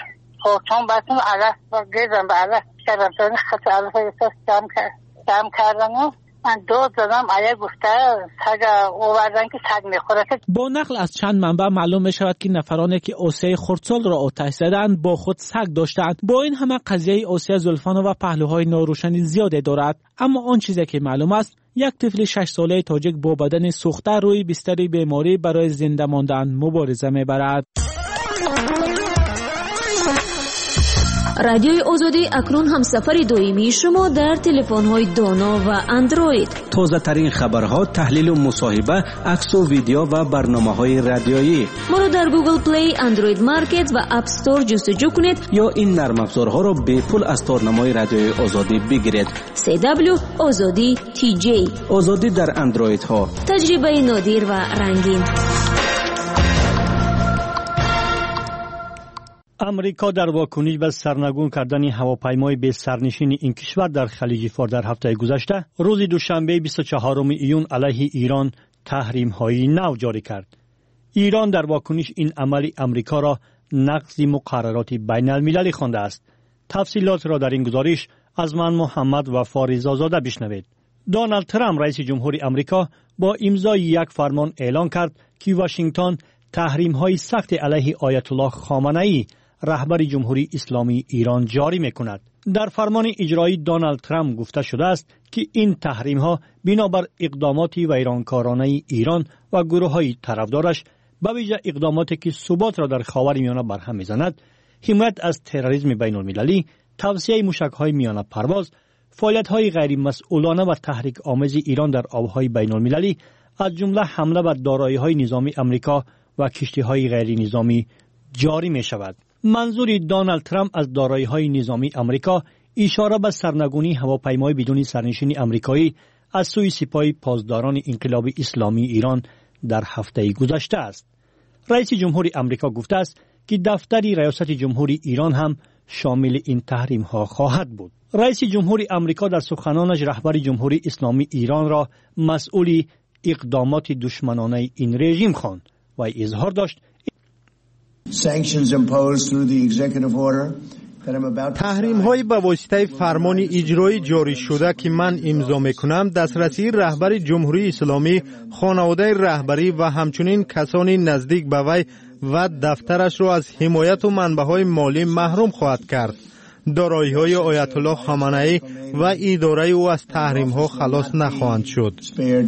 پارچام بستن علف و گیزم به علف کردم تا این خط علف جمع جمع کردم و من دو زدم آیا گفته سگ آوردن که سگ میخوره. با نقل از چند منبع معلوم می شود که نفرانی که اوسیه خردسال را آتش زدند با خود سگ داشتند. با این همه قضیه اوسیه زلفانووا پهلوهای ناروشنی زیاده دارد، اما آن چیزی که معلوم است یک طفل شش ساله تاجیک با بدن سوخته روی بستر بیماری برای زنده ماندن مبارزه میبرد. رادیوی آزادی اکنون هم سفر دویمی شما در تلفن‌های دانا و اندروید. تازه ترین خبرها، تحلیل و مصاحبه، عکس و ویدیو و برنامه‌های رادیویی. ما را در گوگل پلی، اندروید مارکت و اپ استور جستجو کنید یا این نرم افزارها را به پول از تارنمای رادیوی آزادی بگیرید. سی دبلیو آزادی تی جی. آزادی در اندروید ها. تجربه نادر و رنگین. امریکا در واکنش به سرنگون کردن هواپیمای به سرنشین این کشور در خلیج فارس در هفته گذشته روز دوشنبه بیست و چهارم ایون علیه ایران تحریم‌های نو جاری کرد. ایران در واکنش این عمل امریکا را نقض مقررات بین المللی خوانده است. تفصیلات را در این گزارش از من محمد و فاریزآزاده بشنوید. دونالد ترامپ رئیس جمهوری امریکا با امضای یک فرمان اعلان کرد که واشنگتن تحریم‌های سخت علیه آیت الله خامنه‌ای رهبر جمهوری اسلامی ایران جاری می‌کند. در فرمان اجرایی دونالد ترامپ گفته شده است که این تحریم‌ها بنابر اقدامات ویرانکارانه ایران و گروه‌های طرفدارش به ویژه اقداماتی که ثبات را در خاورمیانه برهم می‌زند، حمایت از تروریسم بین‌المللی، توسعه موشک‌های میانه پرواز، فعالیت‌های غیر مسئولانه و تحریک آمیز ایران در آب‌های بین‌المللی، از جمله حمله بر دارایی‌های نظامی امریکا و کشتی‌های غیر نظامی جاری می‌شود. منظور دونالد ترامپ از دارایی‌های نظامی امریکا اشاره به سرنگونی هواپیمای بدون سرنشین امریکایی از سوی سپاه پاسداران انقلاب اسلامی ایران در هفته گذشته است. رئیس جمهور آمریکا گفته است که دفتر ریاست جمهوری ایران هم شامل این تحریم ها خواهد بود. رئیس جمهور آمریکا در سخنانش رهبر جمهوری اسلامی ایران را مسئول اقدامات دشمنانه این رژیم خواند و اظهار داشت تحریم های به واسطه فرمان اجرایی جاری شده که من امضا میکنم دسترسی رهبر جمهوری اسلامی، خانواده رهبری و همچنین کسانی نزدیک به وی و دفترش را از حمایت و منبع‌های مالی محروم خواهد کرد. دارایی‌های آیت الله خامنه‌ای و اداره او از تحریم‌ها خلاص نخواهند شد.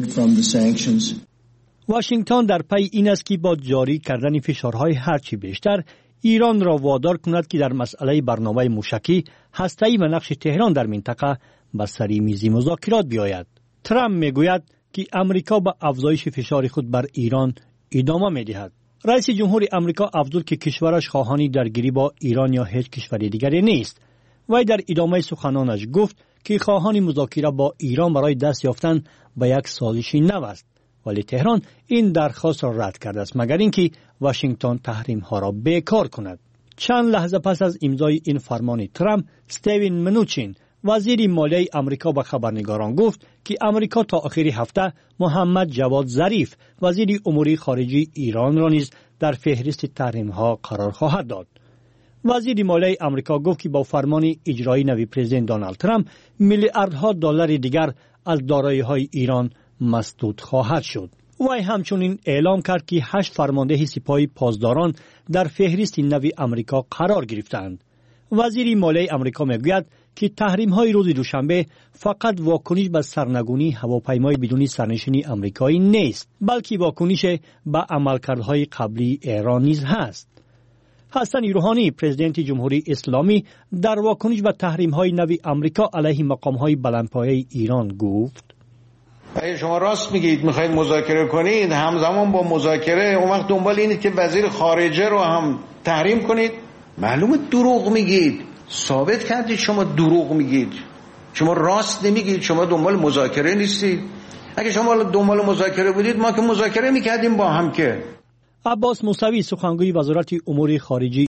واشنگتن در پی این است که با جاری کردن فشارهای هرچی بیشتر ایران را وادار کند که در مسئله برنامه موشکی، هسته‌ای و نقش تهران در منطقه به سر میز مذاکرات بیاید. ترامپ میگوید که امریکا با افزایش فشار خود بر ایران ادامه می‌دهد. رئیس جمهور آمریکا افزود که کشورش خواهانی درگیری با ایران یا هیچ کشور دیگری نیست. وی در ادامه سخنانش گفت که خواهان مذاکره با ایران برای دست یافتن به یک سازش نو است، ولی تهران این درخواست را رد کرده است مگر اینکه واشنگتن تحریم ها را بیکار کند. چند لحظه پس از امضای این فرمان ترامپ، استیون منوچین وزیر مالیه آمریکا به خبرنگاران گفت که آمریکا تا آخر هفته محمد جواد ظریف وزیر امور خارجه ایران را نیز در فهرست تحریم ها قرار خواهد داد. وزیر مالیه آمریکا گفت که با فرمان اجرایی نوی پرزیدنت دونالد ترامپ میلیاردها دلار دیگر از دارایی‌های ایران مسدود خواهد شد. وی همچنین اعلام کرد که هشت فرمانده سپاه پاسداران در فهرست نوی آمریکا قرار گرفتند. وزیر مالیه آمریکا میگوید که تحریم‌های روز دوشنبه فقط واکنش به سرنگونی هواپیمای بدون سرنشین آمریکایی نیست، بلکه واکنش به عملکردهای قبلی ایران نیز هست. حسن روحانی پرزیدنت جمهوری اسلامی در واکنش به تحریم‌های نوی آمریکا علیه مقام‌های بلندپایه ایران گفت: اگه شما راست میگید میخواید مذاکره کنید، همزمان با مذاکره اون وقت دنبال اینید که وزیر خارجه رو هم تحریم کنید، معلومه دروغ میگید. ثابت کردید شما دروغ میگید، شما راست نمیگید، شما دنبال مذاکره نیستید. اگه شما دنبال مذاکره بودید ما که مذاکره میکردیم با هم. که عباس موسوی سخنگوی وزارت امور خارجه